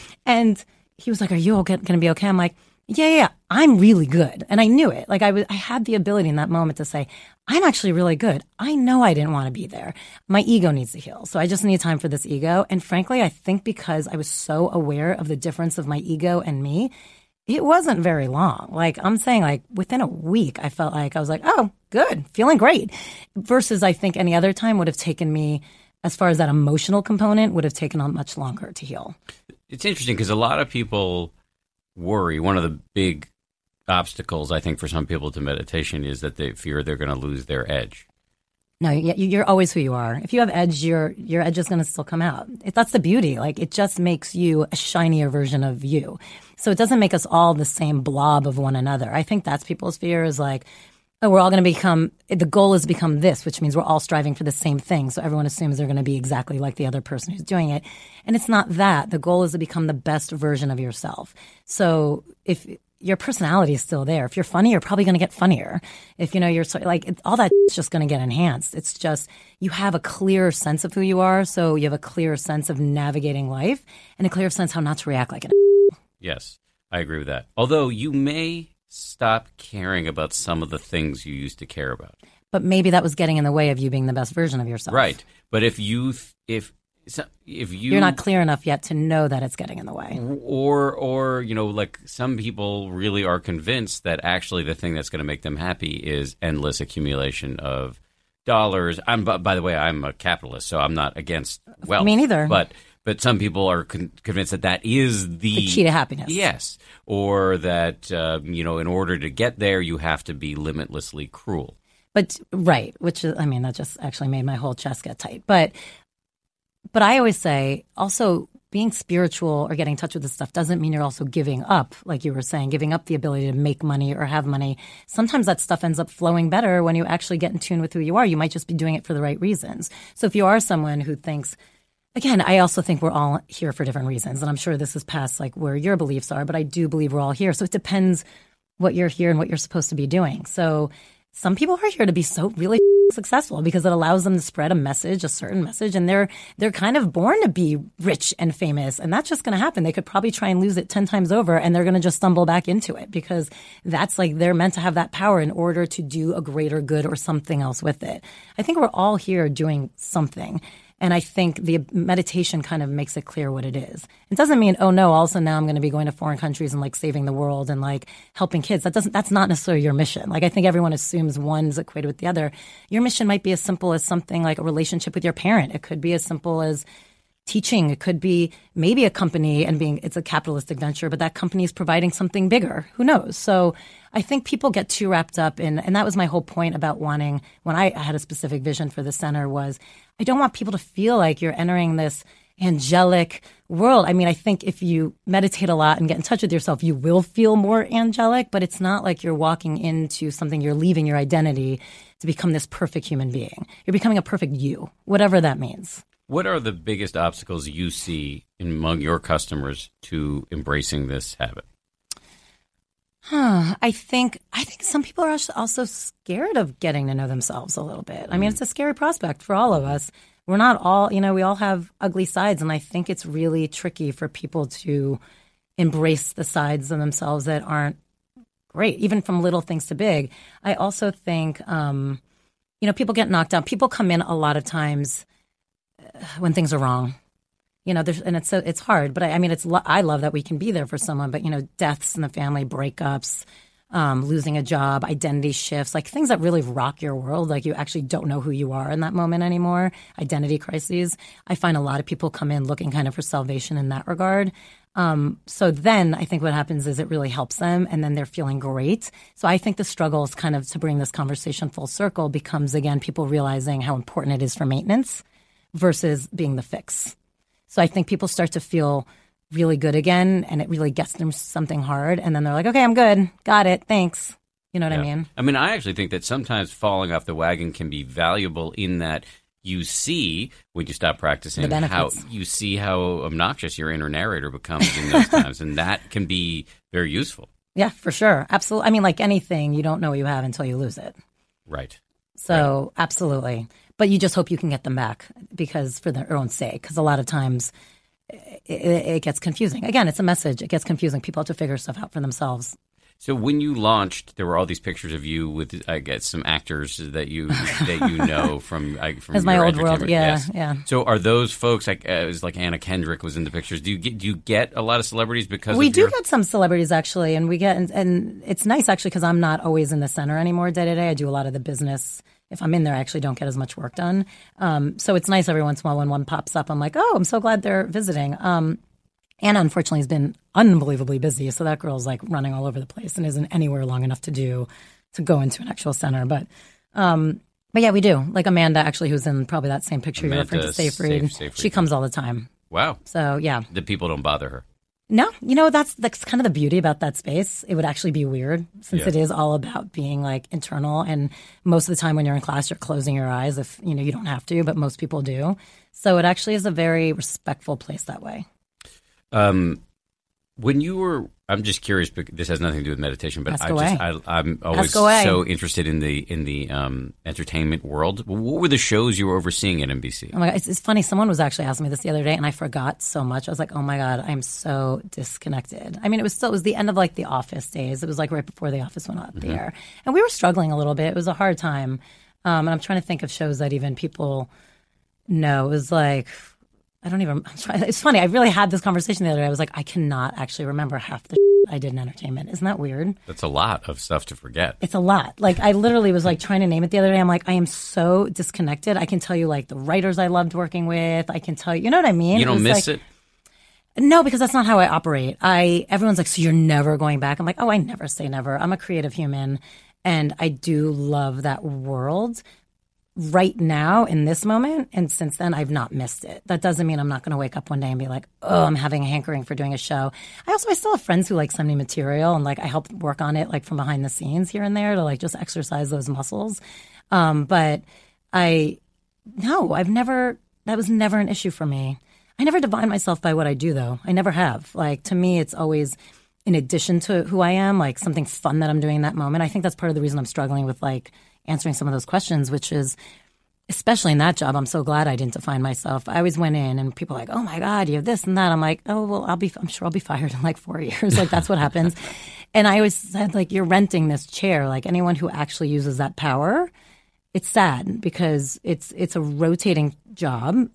[SPEAKER 4] And he was like, are you going to be okay? I'm like, yeah, I'm really good. And I knew it. Like I had the ability in that moment to say, I'm actually really good. I know I didn't want to be there. My ego needs to heal. So I just need time for this ego. And frankly, I think because I was so aware of the difference of my ego and me, it wasn't very long. Like I'm saying, like within a week, I felt like I was like, oh, good, feeling great. Versus I think any other time would have taken me, as far as that emotional component, would have taken on much longer to heal.
[SPEAKER 1] It's interesting because a lot of people worry. One of the big obstacles, I think, for some people to meditation is that they fear they're going to lose their edge.
[SPEAKER 4] No, you're always who you are. If you have edge, your edge is going to still come out. That's the beauty. Like it just makes you a shinier version of you. So it doesn't make us all the same blob of one another. I think that's people's fear, is like, oh, we're all going to become, the goal is to become this, which means we're all striving for the same thing. So everyone assumes they're going to be exactly like the other person who's doing it. And it's not that. The goal is to become the best version of yourself. So if your personality is still there, if you're funny, you're probably going to get funnier. If you're all that is just going to get enhanced. It's just you have a clearer sense of who you are. So you have a clearer sense of navigating life and a clearer sense how not to react like an.
[SPEAKER 1] Yes, I agree with that. Although you may stop caring about some of the things you used to care about.
[SPEAKER 4] But maybe that was getting in the way of you being the best version of yourself.
[SPEAKER 1] Right. But if you're
[SPEAKER 4] not clear enough yet to know that it's getting in the way.
[SPEAKER 1] Or like some people really are convinced that actually the thing that's going to make them happy is endless accumulation of dollars. By the way, I'm a capitalist, so I'm not against wealth.
[SPEAKER 4] Me neither.
[SPEAKER 1] But some people are convinced that is the
[SPEAKER 4] key to happiness.
[SPEAKER 1] Yes. Or that, in order to get there, you have to be limitlessly cruel.
[SPEAKER 4] But, right, which is, that just actually made my whole chest get tight. But I always say, also, being spiritual or getting in touch with this stuff doesn't mean you're also giving up, like you were saying, giving up the ability to make money or have money. Sometimes that stuff ends up flowing better when you actually get in tune with who you are. You might just be doing it for the right reasons. So if you are someone who thinks, again, I also think we're all here for different reasons. And I'm sure this is past like where your beliefs are, but I do believe we're all here. So it depends what you're here and what you're supposed to be doing. So some people are here to be so really successful because it allows them to spread a message, a certain message, and they're kind of born to be rich and famous, and that's just going to happen. They could probably try and lose it 10 times over, and they're going to just stumble back into it because that's like they're meant to have that power in order to do a greater good or something else with it. I think we're all here doing something. And I think the meditation kind of makes it clear what it is. It doesn't mean, oh no, all of a sudden now I'm going to be going to foreign countries and like saving the world and like helping kids. That's not necessarily your mission. Like I think everyone assumes one's equated with the other. Your mission might be as simple as something like a relationship with your parent. It could be as simple as teaching. It could be maybe a company and it's a capitalistic venture, but that company is providing something bigger. Who knows? So I think people get too wrapped up in, and that was my whole point about wanting, when I had a specific vision for the center was, I don't want people to feel like you're entering this angelic world. I mean, I think if you meditate a lot and get in touch with yourself, you will feel more angelic, but it's not like you're walking into something, you're leaving your identity to become this perfect human being. You're becoming a perfect you, whatever that means.
[SPEAKER 1] What are the biggest obstacles you see among your customers to embracing this habit?
[SPEAKER 4] I think some people are also scared of getting to know themselves a little bit. I mean, it's a scary prospect for all of us. We're not all, we all have ugly sides, and I think it's really tricky for people to embrace the sides of themselves that aren't great, even from little things to big. I also think, people get knocked down. People come in a lot of times when things are wrong, it's hard, but I love that we can be there for someone, but deaths in the family, breakups, losing a job, identity shifts, like things that really rock your world. Like you actually don't know who you are in that moment anymore. Identity crises. I find a lot of people come in looking kind of for salvation in that regard. So then I think what happens is it really helps them and then they're feeling great. So I think the struggle is kind of to bring this conversation full circle becomes, again, people realizing how important it is for maintenance versus being the fix. So I think people start to feel really good again, and it really gets them something hard, and then they're like, okay, I'm good. Got it. Thanks. You know what I mean? I
[SPEAKER 1] mean, I actually think that sometimes falling off the wagon can be valuable in that you see, when you stop practicing, how obnoxious your inner narrator becomes in those times, and that can be very useful.
[SPEAKER 4] Yeah, for sure. Absolutely. I mean, like anything, you don't know what you have until you lose it.
[SPEAKER 1] Right.
[SPEAKER 4] So, absolutely. But you just hope you can get them back because for their own sake, because a lot of times it gets confusing. Again, it's a message. It gets confusing. People have to figure stuff out for themselves.
[SPEAKER 1] So when you launched, there were all these pictures of you with, I guess, some actors that you know from
[SPEAKER 4] As my old world, yeah.
[SPEAKER 1] So are those folks it was like Anna Kendrick was in the pictures? Do you get a lot of celebrities because
[SPEAKER 4] we do get some celebrities actually, and we get and it's nice actually because I'm not always in the center anymore day to day. I do a lot of the business. If I'm in there, I actually don't get as much work done. So it's nice every once in a while when one pops up. I'm like, oh, I'm so glad they're visiting. Anna, unfortunately, has been unbelievably busy. So that girl's like running all over the place and isn't anywhere long enough to go into an actual center. But yeah, we do. Like Amanda, actually, who's in probably that same picture you're referring to, Seyfried. She comes all the time.
[SPEAKER 1] Wow.
[SPEAKER 4] So, yeah.
[SPEAKER 1] The people don't bother her.
[SPEAKER 4] No, that's kind of the beauty about that space. It would actually be weird since it is all about being like internal. And most of the time when you're in class, you're closing your eyes if, you don't have to, but most people do. So it actually is a very respectful place that way.
[SPEAKER 1] When you were, I'm just curious, because this has nothing to do with meditation, but I'm always so interested in the entertainment world. What were the shows you were overseeing at NBC?
[SPEAKER 4] Oh my God, it's funny. Someone was actually asking me this the other day, and I forgot so much. I was like, oh my God, I'm so disconnected. I mean, it was the end of like the Office days. It was like right before the Office went up the air, and we were struggling a little bit. It was a hard time, and I'm trying to think of shows that even people know. It was like. It's funny. I really had this conversation the other day. I was like, I cannot actually remember half the I did in entertainment. Isn't that weird?
[SPEAKER 1] That's a lot of stuff to forget.
[SPEAKER 4] It's a lot. Like, I literally was like trying to name it the other day. I'm like, I am so disconnected. I can tell you like the writers I loved working with. I can tell you, you know what I mean?
[SPEAKER 1] You don't miss it?
[SPEAKER 4] No, because that's not how I operate. Everyone's like, so you're never going back? I'm like, oh, I never say never. I'm a creative human. And I do love that world. Right now, in this moment, and since then, I've not missed it. That doesn't mean I'm not going to wake up one day and be like, oh, I'm having a hankering for doing a show. I still have friends who like send me material, and like I help work on it like from behind the scenes here and there to like just exercise those muscles. But that was never an issue for me. I never define myself by what I do, though. I never have. Like, to me, it's always in addition to who I am, like something fun that I'm doing in that moment. I think that's part of the reason I'm struggling with like answering some of those questions, which is, especially in that job, I'm so glad I didn't define myself. I always went in and people were like, oh my God, you have this and that. I'm like, oh, well, I'm sure I'll be fired in like 4 years. Like that's what happens. And I always said, like, you're renting this chair. Like anyone who actually uses that power, it's sad because it's a rotating job.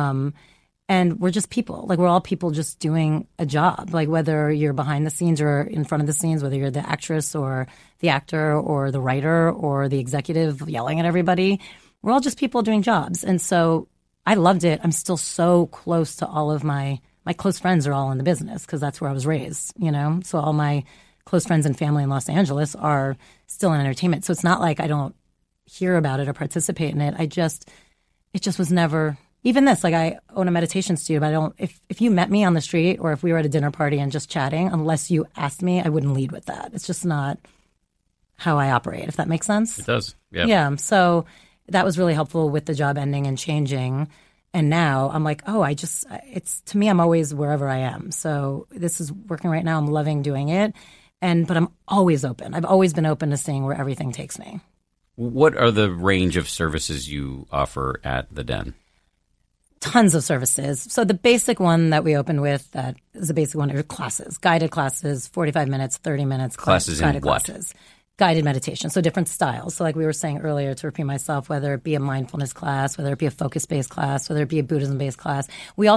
[SPEAKER 4] And we're just people. Like we're all people just doing a job. Like whether you're behind the scenes or in front of the scenes, whether you're the actress or the actor or the writer or the executive yelling at everybody, we're all just people doing jobs. And so I loved it. I'm still so close to all of my close friends are all in the business because that's where I was raised, you know? So all my close friends and family in Los Angeles are still in entertainment. So it's not like I don't hear about it or participate in it. It just was never, even this, like I own a meditation studio, but if you met me on the street or if we were at a dinner party and just chatting, unless you asked me, I wouldn't lead with that. It's just not how I operate, if that makes sense.
[SPEAKER 1] It does. Yeah.
[SPEAKER 4] Yeah. So that was really helpful with the job ending and changing. And now I'm like, it's to me, I'm always wherever I am. So this is working right now. I'm loving doing it. But I'm always open. I've always been open to seeing where everything takes me.
[SPEAKER 1] What are the range of services you offer at the Den?
[SPEAKER 4] Tons of services. So the basic one that we opened with, that is the basic one, are classes, guided classes, 45 minutes, 30 minutes.
[SPEAKER 1] Classes in what?
[SPEAKER 4] Classes. Guided meditation. So different styles. So like we were saying earlier, to repeat myself, whether it be a mindfulness class, whether it be a focus-based class, whether it be a Buddhism-based class.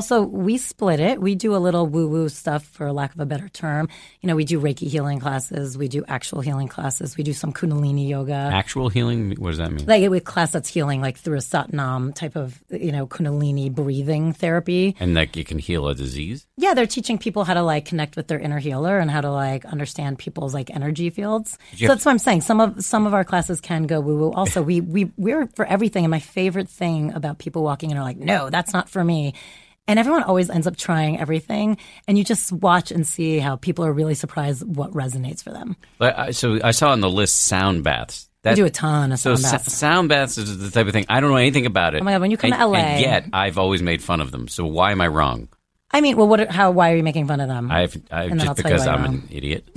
[SPEAKER 4] We split it. We do a little woo-woo stuff, for lack of a better term. You know, we do Reiki healing classes. We do actual healing classes. We do some Kundalini yoga.
[SPEAKER 1] Actual healing? What does that mean?
[SPEAKER 4] Like a class that's healing, like through a Satnam type of, you know, Kundalini breathing therapy.
[SPEAKER 1] And like it can heal a disease?
[SPEAKER 4] Yeah, they're teaching people how to like connect with their inner healer and how to like understand people's like energy fields. So that's what I'm saying. Some of our classes can go woo woo. Also, we're for everything. And my favorite thing about people walking in are like, no, that's not for me. And everyone always ends up trying everything. And you just watch and see how people are really surprised what resonates for them.
[SPEAKER 1] So I saw on the list sound baths.
[SPEAKER 4] We do a ton of sound baths.
[SPEAKER 1] Sound baths is the type of thing. I don't know anything about it.
[SPEAKER 4] Oh my God, when you come to LA.
[SPEAKER 1] And yet I've always made fun of them. So why am I wrong?
[SPEAKER 4] I mean, well, why are you making fun of them?
[SPEAKER 1] Just because I'm an idiot.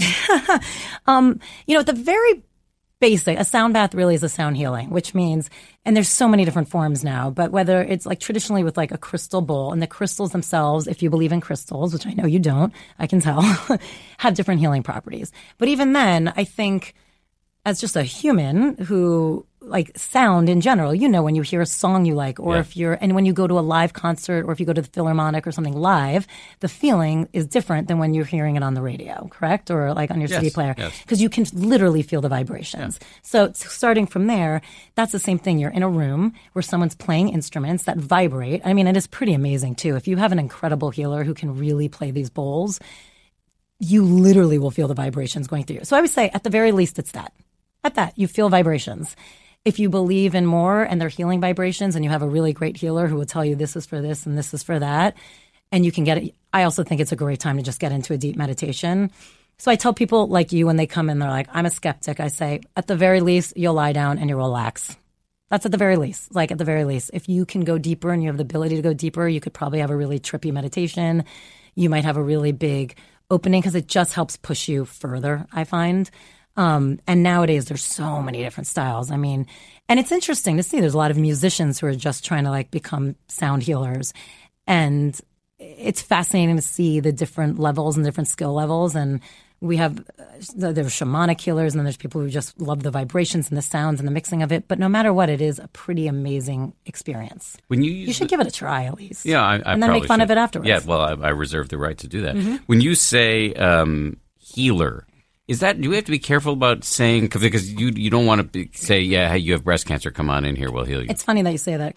[SPEAKER 4] You know, at the very basic, a sound bath really is a sound healing, which means, and there's so many different forms now, but whether it's like traditionally with like a crystal bowl, and the crystals themselves, if you believe in crystals, which I know you don't, I can tell, have different healing properties. But even then, I think as just a human who like sound in general, you know, when you hear a song you like, or and when you go to a live concert, or if you go to the Philharmonic or something live, the feeling is different than when you're hearing it on the radio, correct? Or like on your CD player, because you can literally feel the vibrations. Yeah. So starting from there, that's the same thing. You're in a room where someone's playing instruments that vibrate. I mean, it is pretty amazing too. If you have an incredible healer who can really play these bowls, you literally will feel the vibrations going through you. So I would say at the very least, it's that. At that, you feel vibrations. If you believe in more and they're healing vibrations and you have a really great healer who will tell you this is for this and this is for that, and you can get it. I also think it's a great time to just get into a deep meditation. So I tell people like you when they come in, they're like, I'm a skeptic. I say, at the very least, you'll lie down and you'll relax. That's at the very least. Like at the very least, if you can go deeper and you have the ability to go deeper, you could probably have a really trippy meditation. You might have a really big opening because it just helps push you further, I find. And nowadays there's so many different styles. I mean, and it's interesting to see there's a lot of musicians who are just trying to like become sound healers. And it's fascinating to see the different levels and different skill levels. And we have, there's shamanic healers, and then there's people who just love the vibrations and the sounds and the mixing of it. But no matter what, it is a pretty amazing experience.
[SPEAKER 1] When
[SPEAKER 4] you should give it a try at least.
[SPEAKER 1] Yeah, I
[SPEAKER 4] and then make fun of it afterwards.
[SPEAKER 1] Yeah, well, I reserve the right to do that. Mm-hmm. When you say healer, do we have to be careful about saying, because you don't want to say, yeah, hey, you have breast cancer, come on in here, we'll heal you.
[SPEAKER 4] It's funny that you say that.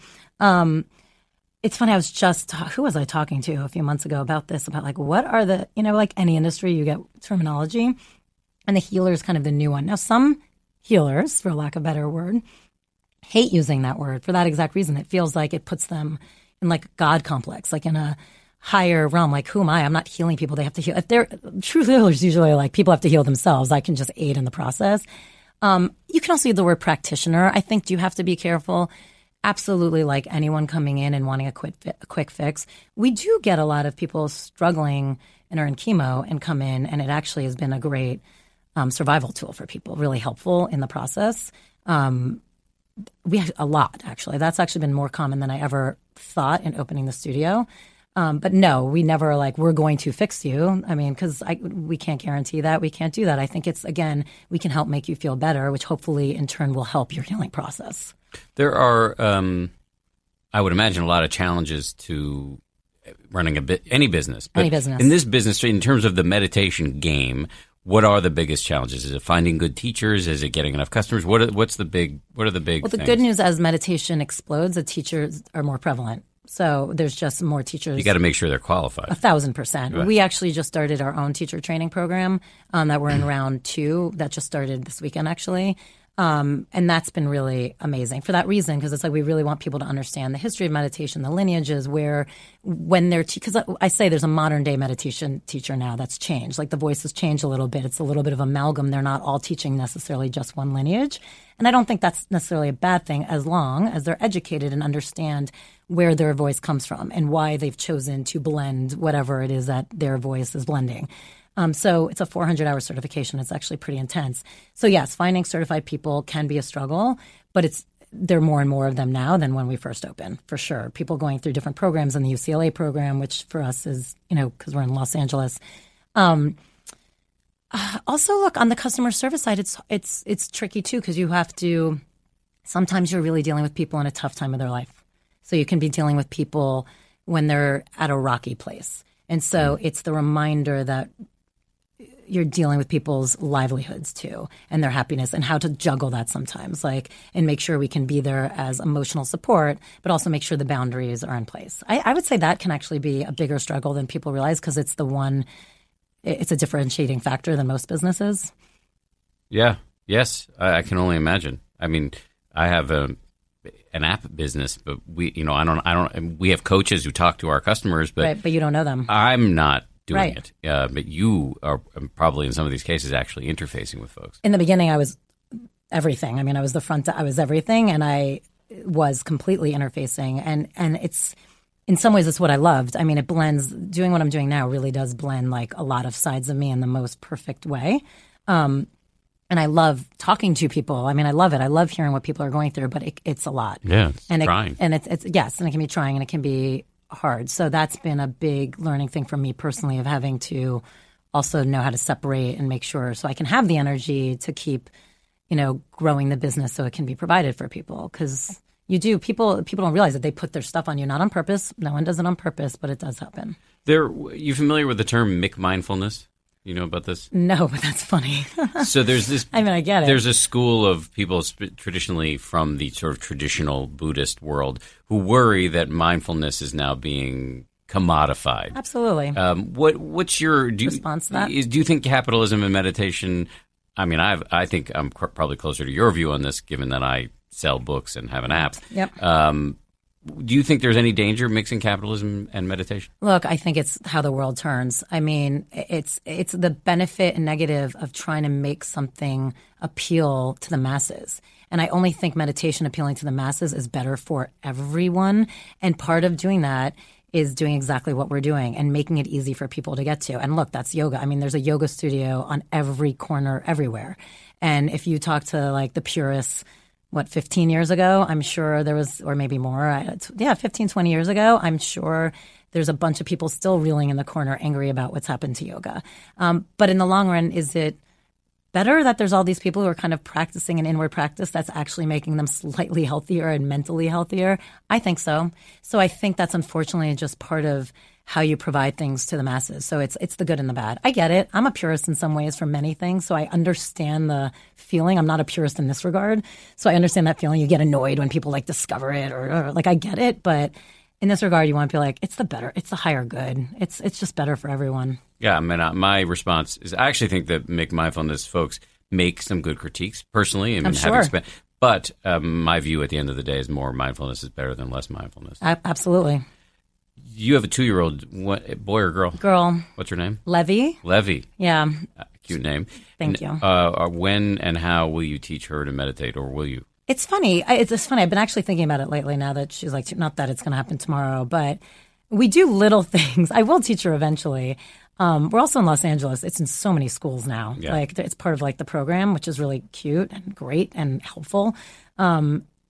[SPEAKER 4] It's funny, I was just, who was I talking to a few months ago about this, about like, what are the, you know, like any industry, you get terminology, and the healer is kind of the new one. Now, some healers, for lack of a better word, hate using that word for that exact reason. It feels like it puts them in like a God complex, like in a higher realm, like, who am I? I'm not healing people. They have to heal. If they're true healers, usually like people have to heal themselves. I can just aid in the process. You can also use the word practitioner. I think you have to be careful. Absolutely, like anyone coming in and wanting a quick fix. We do get a lot of people struggling and are in chemo and come in, and it actually has been a great survival tool for people, really helpful in the process. we have a lot, actually. That's actually been more common than I ever thought in opening the studio. But no, we never we're going to fix you. I mean, because we can't guarantee that. We can't do that. I think it's, again, we can help make you feel better, which hopefully in turn will help your healing process.
[SPEAKER 1] There are, I would imagine, a lot of challenges to running any business. But
[SPEAKER 4] any business.
[SPEAKER 1] In this business, in terms of the meditation game, what are the biggest challenges? Is it finding good teachers? Is it getting enough customers? What are the big
[SPEAKER 4] Well, the
[SPEAKER 1] things?
[SPEAKER 4] good news, as meditation explodes, the teachers are more prevalent. So there's just more teachers.
[SPEAKER 1] You got to make sure they're qualified.
[SPEAKER 4] 1,000%.
[SPEAKER 1] Right.
[SPEAKER 4] We actually just started our own teacher training program that we're in round 2. That just started this weekend, actually. And that's been really amazing for that reason, because it's we really want people to understand the history of meditation, the lineages, when they're because I say there's a modern day meditation teacher now that's changed. The voice has changed a little bit. It's a little bit of amalgam. They're not all teaching necessarily just one lineage. And I don't think that's necessarily a bad thing, as long as they're educated and understand where their voice comes from and why they've chosen to blend whatever it is that their voice is blending. So it's a 400-hour certification. It's actually pretty intense. So yes, finding certified people can be a struggle, but there are more and more of them now than when we first opened, for sure. People going through different programs in the UCLA program, which for us is, because we're in Los Angeles. Also, look, on the customer service side, it's tricky too, because you have to. Sometimes you're really dealing with people in a tough time of their life, so you can be dealing with people when they're at a rocky place, and so it's the reminder that you're dealing with people's livelihoods too, and their happiness, and how to juggle that sometimes, and make sure we can be there as emotional support, but also make sure the boundaries are in place. I would say that can actually be a bigger struggle than people realize, because it's a differentiating factor than most businesses.
[SPEAKER 1] Yeah. Yes. I can only imagine. I mean, I have an app business, but we have coaches who talk to our customers, but
[SPEAKER 4] right, but you don't know them.
[SPEAKER 1] I'm not doing
[SPEAKER 4] right.
[SPEAKER 1] it. But you are probably in some of these cases actually interfacing with folks.
[SPEAKER 4] In the beginning, I was everything. I mean, I was I was everything, and I was completely interfacing, and it's. In some ways, it's what I loved. I mean, it blends. Doing what I'm doing now really does blend a lot of sides of me in the most perfect way. And I love talking to people. I mean, I love it. I love hearing what people are going through, but it's a lot.
[SPEAKER 1] Yeah, it's
[SPEAKER 4] and
[SPEAKER 1] trying.
[SPEAKER 4] Yes, and it can be trying, and it can be hard. So that's been a big learning thing for me personally, of having to also know how to separate and make sure so I can have the energy to keep, growing the business so it can be provided for people, because. You do. People don't realize that they put their stuff on you, not on purpose. No one does it on purpose, but it does happen.
[SPEAKER 1] You familiar with the term McMindfulness? You know about this?
[SPEAKER 4] No, but that's funny.
[SPEAKER 1] So there's this.
[SPEAKER 4] I mean, I get it.
[SPEAKER 1] There's a school of people traditionally from the sort of traditional Buddhist world who worry that mindfulness is now being commodified.
[SPEAKER 4] Absolutely.
[SPEAKER 1] What's your
[SPEAKER 4] response to that?
[SPEAKER 1] Do you think capitalism and meditation? I mean, I think I'm probably closer to your view on this, given that I sell books and have an app.
[SPEAKER 4] Yep.
[SPEAKER 1] Do you think there's any danger mixing capitalism and meditation?
[SPEAKER 4] Look, I think it's how the world turns. I mean, it's the benefit and negative of trying to make something appeal to the masses. And I only think meditation appealing to the masses is better for everyone. And part of doing that is doing exactly what we're doing and making it easy for people to get to. And look, that's yoga. I mean, there's a yoga studio on every corner everywhere. And if you talk to the purists, 15 years ago, I'm sure there was, or maybe more, 15, 20 years ago, I'm sure there's a bunch of people still reeling in the corner angry about what's happened to yoga. But in the long run, is it better that there's all these people who are kind of practicing an inward practice that's actually making them slightly healthier and mentally healthier? I think so. So I think that's unfortunately just part of how you provide things to the masses. So it's the good and the bad. I get it. I'm a purist in some ways for many things, so I understand the feeling. I'm not a purist in this regard, so I understand that feeling. You get annoyed when people discover it, or I get it. But in this regard, you want to be it's the higher good. It's just better for everyone.
[SPEAKER 1] Yeah, I mean, my response is I actually think that McMindfulness folks make some good critiques personally.
[SPEAKER 4] I'm sure.
[SPEAKER 1] But my view at the end of the day is more mindfulness is better than less mindfulness.
[SPEAKER 4] Absolutely.
[SPEAKER 1] You have a 2-year-old, boy or girl?
[SPEAKER 4] Girl.
[SPEAKER 1] What's her name?
[SPEAKER 4] Levy.
[SPEAKER 1] Yeah. Cute name.
[SPEAKER 4] Thank you.
[SPEAKER 1] When and how will you teach her to meditate, or will you?
[SPEAKER 4] It's funny. It's funny. I've been actually thinking about it lately now that she's not that it's going to happen tomorrow, but we do little things. I will teach her eventually. We're also in Los Angeles. It's in so many schools now.
[SPEAKER 1] Yeah.
[SPEAKER 4] It's part of the program, which is really cute and great and helpful.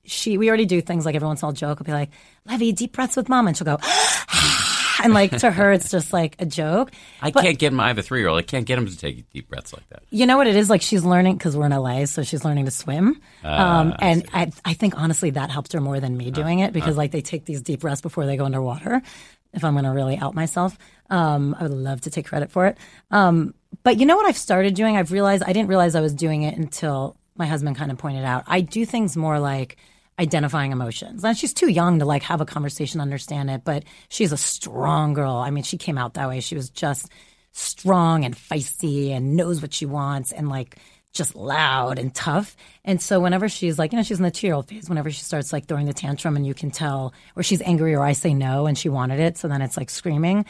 [SPEAKER 4] we already do things like every once in a while joke. I'll be like, Levy, deep breaths with mom. And she'll go, and like to her, it's just like a joke.
[SPEAKER 1] I have a 3-year-old. I can't get him to take deep breaths like that.
[SPEAKER 4] You know what it is? Like she's learning, because we're in LA, so she's learning to swim. And I think honestly that helped her more than me doing it, because like they take these deep breaths before they go underwater. If I'm going to really out myself, I would love to take credit for it. But you know what I've started doing? I didn't realize I was doing it until my husband kind of pointed out. I do things more like identifying emotions. And she's too young to like have a conversation, understand it, but she's a strong girl. I mean, she came out that way. She was just strong and feisty and knows what she wants and like just loud and tough. And so whenever she's like, she's in the 2-year-old phase, whenever she starts like throwing the tantrum and you can tell, or she's angry or I say no and she wanted it, so then it's like screaming,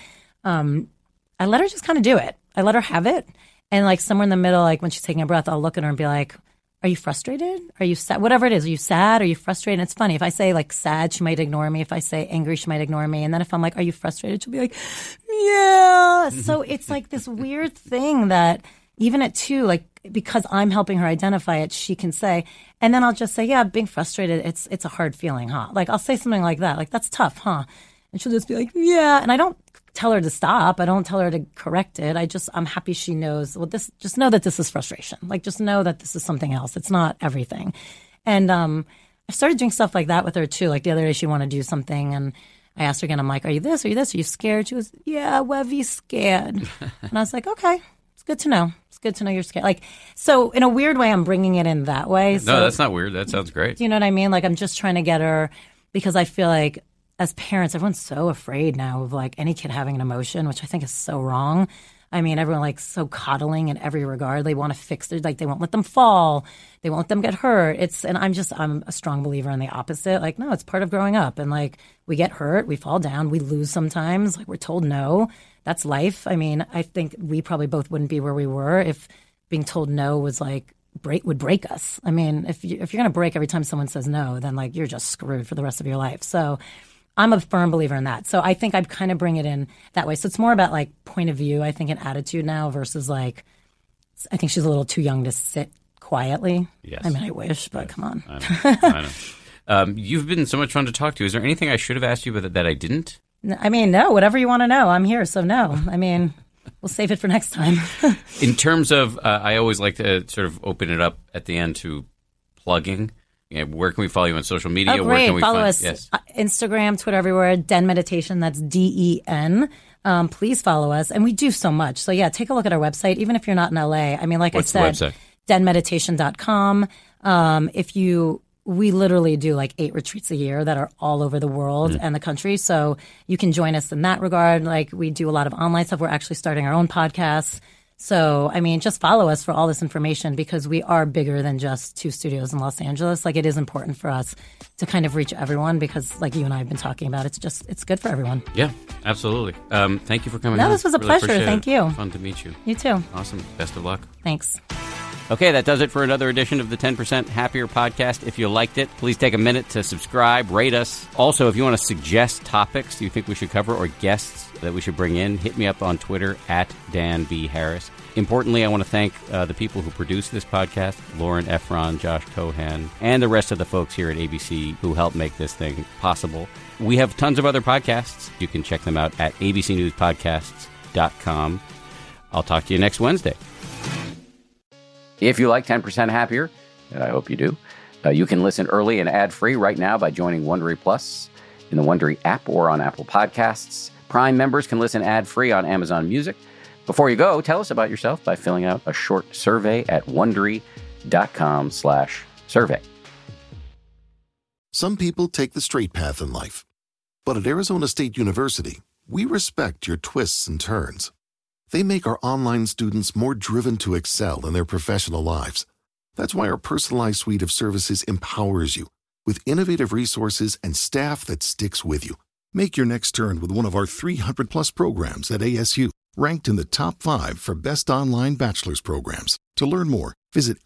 [SPEAKER 4] I let her just kind of do it. I let her have it. And like somewhere in the middle, like when she's taking a breath, I'll look at her and be like, are you frustrated? Are you sad? Whatever it is. Are you sad? Are you frustrated? And it's funny. If I say like sad, she might ignore me. If I say angry, she might ignore me. And then if I'm like, are you frustrated? She'll be like, yeah. So it's like this weird thing that even at 2, like because I'm helping her identify it, she can say, and then I'll just say, yeah, being frustrated, it's a hard feeling, huh? Like I'll say something like that. Like, that's tough, huh? And she'll just be like, yeah. And I don't tell her to stop. I don't tell her to correct it. I'm happy she knows, well, just know that this is frustration. Like, just know that this is something else. It's not everything. And I started doing stuff like that with her too. Like the other day she wanted to do something and I asked her again, I'm like, are you this? Are you this? Are you scared? She was, yeah, Wevy's scared. And I was like, okay, it's good to know. It's good to know you're scared. Like, so in a weird way, I'm bringing it in that way.
[SPEAKER 1] No, that's not weird. That sounds great.
[SPEAKER 4] Do you know what I mean? Like, I'm just trying to get her, because I feel like as parents, everyone's so afraid now of like any kid having an emotion, which I think is so wrong. I mean, everyone like so coddling in every regard. They want to fix it. Like they won't let them fall. They won't let them get hurt. And I'm a strong believer in the opposite. Like, no, it's part of growing up. And like, we get hurt, we fall down, we lose sometimes. Like we're told no. That's life. I mean, I think we probably both wouldn't be where we were if being told no was like would break us. I mean, if you're going to break every time someone says no, then like you're just screwed for the rest of your life. So I'm a firm believer in that. So I think I kind of bring it in that way. So it's more about like point of view, I think, and attitude now versus like, I think she's a little too young to sit quietly.
[SPEAKER 1] Yes.
[SPEAKER 4] I mean, I wish, but come on.
[SPEAKER 1] I know. You've been so much fun to talk to. Is there anything I should have asked you that I didn't?
[SPEAKER 4] I mean, no, whatever you want to know. I'm here, so no. I mean, we'll save it for next time.
[SPEAKER 1] In terms of, I always like to sort of open it up at the end to plugging. Where can we follow you on social media?
[SPEAKER 4] Oh, great.
[SPEAKER 1] Where can we
[SPEAKER 4] follow
[SPEAKER 1] find
[SPEAKER 4] us.
[SPEAKER 1] Yes.
[SPEAKER 4] Instagram, Twitter, everywhere. Den Meditation. That's DEN. Please follow us. And we do so much. So yeah, take a look at our website, even if you're not in LA. I mean, like
[SPEAKER 1] What's
[SPEAKER 4] I said, denmeditation.com. We literally do like 8 retreats a year that are all over the world and the country. So you can join us in that regard. Like we do a lot of online stuff. We're actually starting our own podcasts. So, I mean, just follow us for all this information because we are bigger than just 2 studios in Los Angeles. Like, it is important for us to kind of reach everyone because, like you and I have been talking about, it's good for everyone.
[SPEAKER 1] Yeah, absolutely. Thank you for coming
[SPEAKER 4] on.
[SPEAKER 1] No,
[SPEAKER 4] this was a pleasure. Thank you.
[SPEAKER 1] Fun to meet you.
[SPEAKER 4] You too.
[SPEAKER 1] Awesome. Best of luck.
[SPEAKER 4] Thanks.
[SPEAKER 1] Okay, that does it for another edition of the 10% Happier podcast. If you liked it, please take a minute to subscribe, rate us. Also, if you want to suggest topics you think we should cover or guests that we should bring in, hit me up on Twitter at Dan B. Harris. Importantly, I want to thank the people who produce this podcast, Lauren Efron, Josh Cohan, and the rest of the folks here at ABC who help make this thing possible. We have tons of other podcasts. You can check them out at abcnewspodcasts.com. I'll talk to you next Wednesday. If you like 10% Happier, and I hope you do, you can listen early and ad-free right now by joining Wondery Plus in the Wondery app or on Apple Podcasts. Prime members can listen ad-free on Amazon Music. Before you go, tell us about yourself by filling out a short survey at Wondery.com/survey.
[SPEAKER 8] Some people take the straight path in life. But at Arizona State University, we respect your twists and turns. They make our online students more driven to excel in their professional lives. That's why our personalized suite of services empowers you with innovative resources and staff that sticks with you. Make your next turn with one of our 300-plus programs at ASU, ranked in the top 5 for best online bachelor's programs. To learn more, visit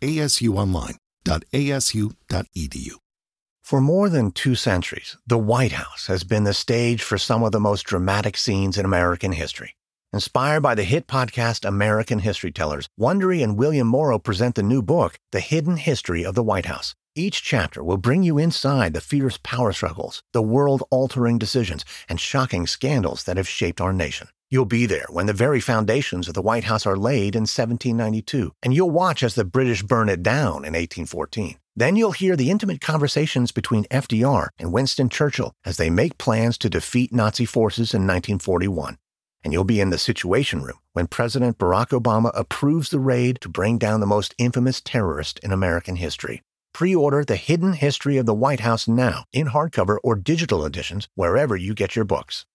[SPEAKER 8] asuonline.asu.edu.
[SPEAKER 9] For more than 2 centuries, the White House has been the stage for some of the most dramatic scenes in American history. Inspired by the hit podcast American History Tellers, Wondery and William Morrow present the new book, The Hidden History of the White House. Each chapter will bring you inside the fierce power struggles, the world-altering decisions, and shocking scandals that have shaped our nation. You'll be there when the very foundations of the White House are laid in 1792, and you'll watch as the British burn it down in 1814. Then you'll hear the intimate conversations between FDR and Winston Churchill as they make plans to defeat Nazi forces in 1941. And you'll be in the Situation Room when President Barack Obama approves the raid to bring down the most infamous terrorist in American history. Pre-order The Hidden History of the White House now in hardcover or digital editions wherever you get your books.